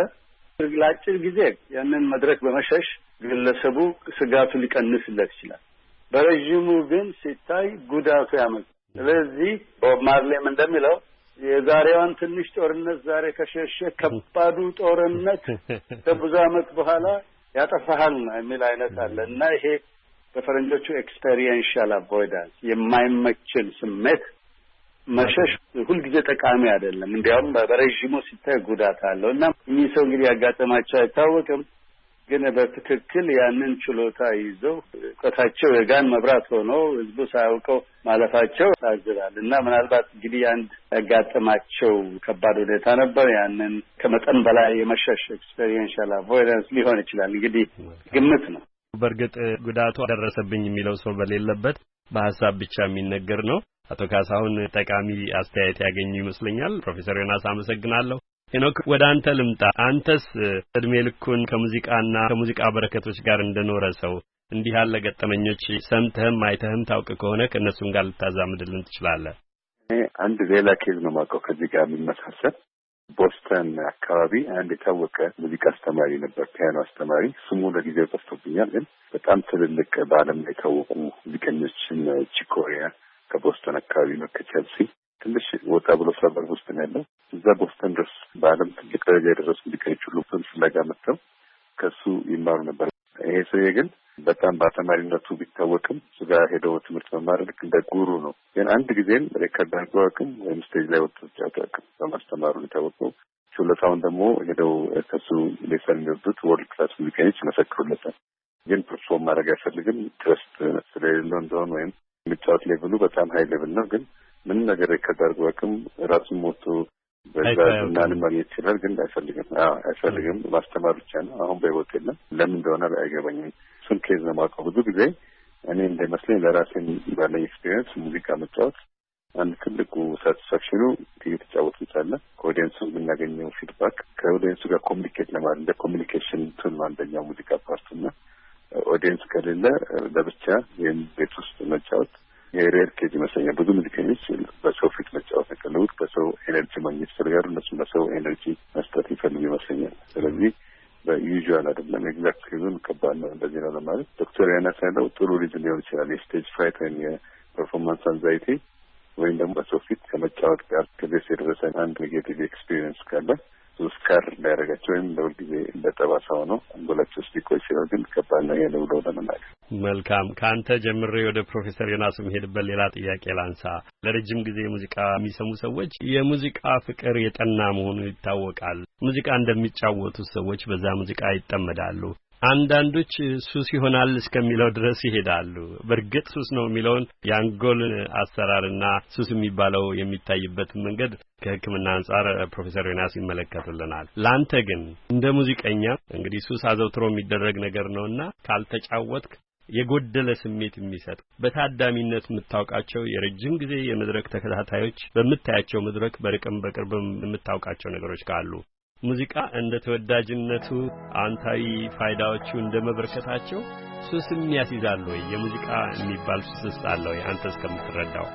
ለአጭር ጊዜ ያንን መድረክ በመሸሽ ግለሰቡ ስጋቱ ሊቀንስለት ይችላል። በረዥሙ ግን ሲታይ ጉዳቱ ያመጣል። ስለዚህ ቦብ ማርሌም እንደሚለው የዛሬዋን ትንሽ ጦርነት ዛሬ ከሸሸ ከባዱ ጦርነት ከብዙ ዓመት በኋላ ያጠፋሃል የሚል አይነት አለ እና ይሄ በፈረንጆቹ ኤክስፔሪየንሻል አቮይዳንስ የማይመችን ስሜት መሸሽ ሁልጊዜ ጠቃሚ አይደለም። እንዲያውም በረዥሙ ሲታይ ጉዳት አለው እና እኚህ ሰው እንግዲህ ያጋጠማቸው አይታወቅም፣ ግን በትክክል ያንን ችሎታ ይዘው እውቀታቸው የጋን መብራት ሆኖ ህዝቡ ሳያውቀው ማለፋቸው ያሳዝናል እና ምናልባት እንግዲህ አንድ ያጋጠማቸው ከባድ ሁኔታ ነበር። ያንን ከመጠን በላይ የመሸሽ ኤክስፔሪየንሻል አቮይዳንስ ሊሆን ይችላል። እንግዲህ ግምት ነው። በእርግጥ ጉዳቱ አደረሰብኝ የሚለው ሰው በሌለበት በሐሳብ ብቻ የሚነገር ነው። አቶ ካሳሁን ጠቃሚ አስተያየት ያገኙ ይመስለኛል። ፕሮፌሰር ዮናስ አመሰግናለሁ። ሄኖክ ወደ አንተ ልምጣ። አንተስ እድሜ ልኩን ከሙዚቃና ከሙዚቃ በረከቶች ጋር እንደኖረ ሰው እንዲህ ያለ ገጠመኞች ሰምተህም አይተህም ታውቅ ከሆነ ከእነሱም ጋር ልታዛምድልን ትችላለህ? አንድ ሌላ ኬዝ ነው የማውቀው ከዚህ ጋር የሚመሳሰል። ቦስተን አካባቢ አንድ የታወቀ ሙዚቃ አስተማሪ ነበር፣ ፒያኖ አስተማሪ። ስሙ ለጊዜው ጠፍቶብኛል፣ ግን በጣም ትልልቅ በዓለም ላይ የታወቁ ሙዚቀኞችን ቺኮሪያ ከቦስተን አካባቢ ነው፣ ከቼልሲ ትንሽ ወጣ ብሎ ሰበር ውስጥ ነው ያለው። እዛ ቦስተን ድረስ በዓለም ትልቅ ደረጃ የደረሱ ሙዚቀኞች ሁሉ ፍለጋ መጥተው ከሱ ይማሩ ነበር። ይሄ ሰውዬ ግን በጣም በአስተማሪነቱ ቢታወቅም እሱ ጋር ሄደው ትምህርት መማር ልክ እንደ ጉሩ ነው። ግን አንድ ጊዜም ሬከርድ አድርጎ አቅም ወይም ስቴጅ ላይ ወጥቶ ጫወታ አቅም በማስተማሩ የታወቀው። ችሎታውን ደግሞ ሄደው ከሱ ሌሰን የሚወዱት ወርልድ ክላስ ሙዚቀኞች መሰክሩለታል። ግን ፐርፎርም ማድረግ አይፈልግም፣ ትረስት ስለሌለው እንደሆነ ወይም የሚጫወት ሌቭሉ በጣም ሀይ ሌቭል ነው። ግን ምንም ነገር ሬከርድ አድርጎ አቅም ራሱን ሞቶ በዛ ዝናንም ማግኘት ይችላል። ግን አይፈልግም አይፈልግም ማስተማር ብቻ ነው። አሁን በህይወት የለም። ለምን እንደሆነ አይገባኝም። እሱን ኬዝ ነው የማውቀው። ብዙ ጊዜ እኔ እንደመስለኝ ለራሴን ባለኝ ኤክስፒሪየንስ ሙዚቃ መጫወት አንድ ትልቁ ሳቲስፋክሽኑ እየተጫወቱ ሳለ ከኦዲየንሱ የምናገኘው ፊድባክ ከኦዲየንሱ ጋር ኮሚኒኬት ለማድረግ እንደ ኮሚኒኬሽን ቱን አንደኛው ሙዚቃ ፓርቱና ኦዲየንስ ከሌለ ለብቻ ወይም ቤት ውስጥ መጫወት የሬር ኬዝ ይመስለኛል። ብዙ ሙዚቀኞች በሰው ፊት መጫወት ከለውት በሰው ኤነርጂ ማግኘት ይፈልጋሉ። እነሱም በሰው ኤነርጂ መስጠት ይፈልጉ ይመስለኛል። ስለዚህ በዩዥዋል አይደለም። ኤግዛክት ሪዝን ከባድ ነው እንደዚህ ነው ለማለት። ዶክተር ያናስ ያለው ጥሩ ሪዝን ሊሆን ይችላል። የስቴጅ ፍራይት ወይም የፐርፎርማንስ አንዛይቲ ወይም ደግሞ በሰው ፊት ከመጫወት ጋር ከቤስ የደረሰ አንድ ኔጌቲቭ ኤክስፒሪየንስ ካለ ስካር ሊያደርጋቸው ወይም ለሁል ጊዜ እንደጠባሳ ሆነው አንጎላቸው ውስጥ ሊቆይ ይችላል። ግን ከባድ ነው ያለው ብለው ለመናገር። መልካም። ከአንተ ጀምሬ ወደ ፕሮፌሰር ዮናስ መሄድበት ሌላ ጥያቄ ላንሳ። ለረጅም ጊዜ ሙዚቃ የሚሰሙ ሰዎች የሙዚቃ ፍቅር የጠና መሆኑ ይታወቃል። ሙዚቃ እንደሚጫወቱ ሰዎች በዛ ሙዚቃ ይጠመዳሉ። አንዳንዶች ሱስ ይሆናል እስከሚለው ድረስ ይሄዳሉ። በርግጥ ሱስ ነው የሚለውን የአንጎል አሰራርና ሱስ የሚባለው የሚታይበት መንገድ ከሕክምና አንጻር ፕሮፌሰር ዮናስ ይመለከቱልናል። ላንተ ግን እንደ ሙዚቀኛ እንግዲህ ሱስ አዘውትሮ የሚደረግ ነገር ነውና ካልተጫወትክ የጎደለ ስሜት የሚሰጥ በታዳሚነት የምታውቃቸው የረጅም ጊዜ የመድረክ ተከታታዮች በመታያቸው መድረክ በርቅም በቅርብም የምታውቃቸው ነገሮች ካሉ ሙዚቃ እንደ ተወዳጅነቱ አንታዊ ፋይዳዎቹ እንደ መበርከታቸው ሱስም ያስይዛል ወይ? የሙዚቃ የሚባል ሱስ አለ ወይ አንተ እስከምትረዳው?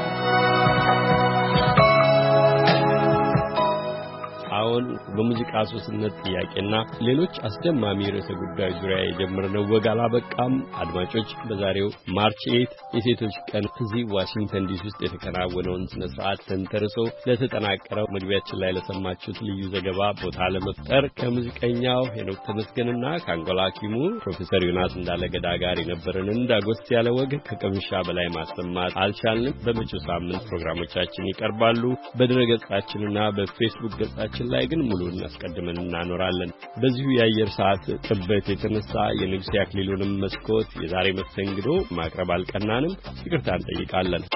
አሁን በሙዚቃ ሱስነት ጥያቄና ሌሎች አስደማሚ ርዕሰ ጉዳዮች ዙሪያ የጀመርነው ወግ አላበቃም። አድማጮች በዛሬው ማርች ኤይት የሴቶች ቀን እዚህ ዋሽንግተን ዲሲ ውስጥ የተከናወነውን ስነ ስርዓት ተንተርሶ ለተጠናቀረው መግቢያችን ላይ ለሰማችሁት ልዩ ዘገባ ቦታ ለመፍጠር ከሙዚቀኛው ሄኖክ ተመስገንና ከአንጎላ ሐኪሙ ፕሮፌሰር ዮናስ እንዳለገዳ ጋር የነበረንን ዳጎስ ያለ ወግ ከቅምሻ በላይ ማሰማት አልቻልንም። በመጪው ሳምንት ፕሮግራሞቻችን ይቀርባሉ። በድረገጻችንና በፌስቡክ ገጻችን ላይ ግን ሙሉን አስቀድመን እናኖራለን። በዚሁ የአየር ሰዓት ጥበት የተነሳ የንጉሴ አክሊሉንም መስኮት የዛሬ መስተንግዶ ማቅረብ አልቀናንም። ይቅርታ እንጠይቃለን።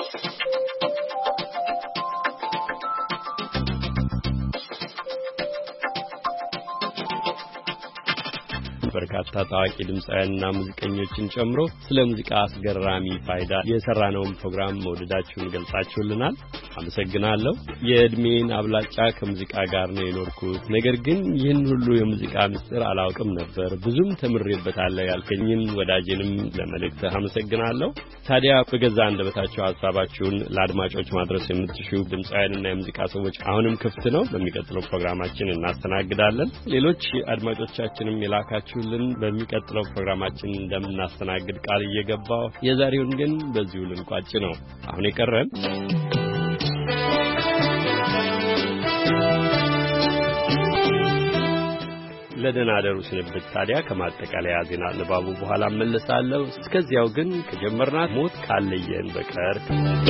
በርካታ ታዋቂ ድምጻውያንና ሙዚቀኞችን ጨምሮ ስለ ሙዚቃ አስገራሚ ፋይዳ የሰራነውን ፕሮግራም መውደዳችሁን ገልጻችሁልናል። አመሰግናለሁ። የእድሜን አብላጫ ከሙዚቃ ጋር ነው የኖርኩት፣ ነገር ግን ይህን ሁሉ የሙዚቃ ምስጢር አላውቅም ነበር፣ ብዙም ተምሬበታለሁ ያልከኝን ወዳጄንም ለመልእክት አመሰግናለሁ። ታዲያ በገዛ አንደበታችሁ ሐሳባችሁን ለአድማጮች ማድረስ የምትሹ ድምጻውያንና የሙዚቃ ሰዎች አሁንም ክፍት ነው። በሚቀጥለው ፕሮግራማችን እናስተናግዳለን። ሌሎች አድማጮቻችንም የላካችሁ በሚቀጥለው ፕሮግራማችን እንደምናስተናግድ ቃል እየገባው የዛሬውን ግን በዚሁ ልንቋጭ ነው። አሁን የቀረን ለደናደሩ ስንብት ታዲያ ከማጠቃለያ ዜና ንባቡ በኋላ መለሳለሁ። እስከዚያው ግን ከጀመርናት ሞት ካለየን በቀር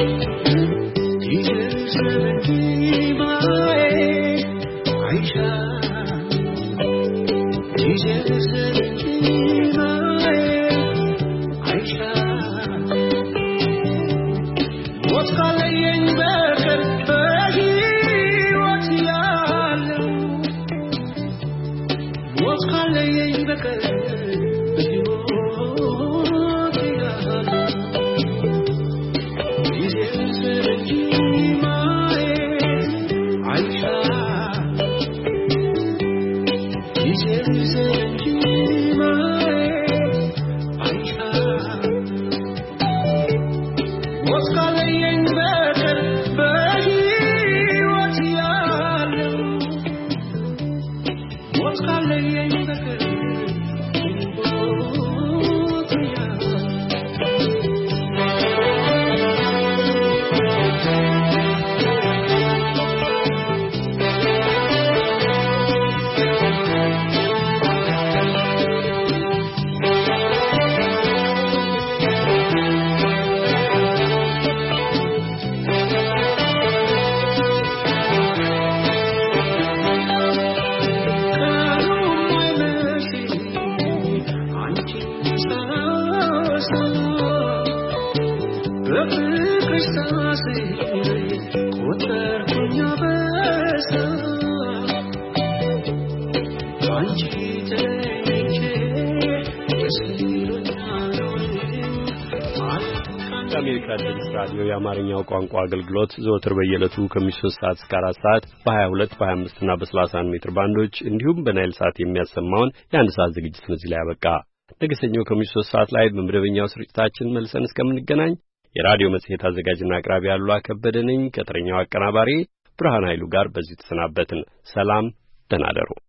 የአሜሪካ ድምፅ ራዲዮ የአማርኛው ቋንቋ አገልግሎት ዘወትር በየዕለቱ ከምሽቱ ሶስት ሰዓት እስከ አራት ሰዓት በሀያ ሁለት በሀያ አምስት እና በሰላሳ አንድ ሜትር ባንዶች እንዲሁም በናይል ሳት የሚያሰማውን የአንድ ሰዓት ዝግጅት እዚህ ላይ ያበቃ። ነገ ሰኞ ከምሽቱ ሶስት ሰዓት ላይ በመደበኛው ስርጭታችን መልሰን እስከምንገናኝ የራዲዮ መጽሔት አዘጋጅና አቅራቢ ያሉላ ከበደ ነኝ ከጥረኛው አቀናባሪ ብርሃን ኃይሉ ጋር በዚህ ተሰናበትን። ሰላም፣ ደህና እደሩ።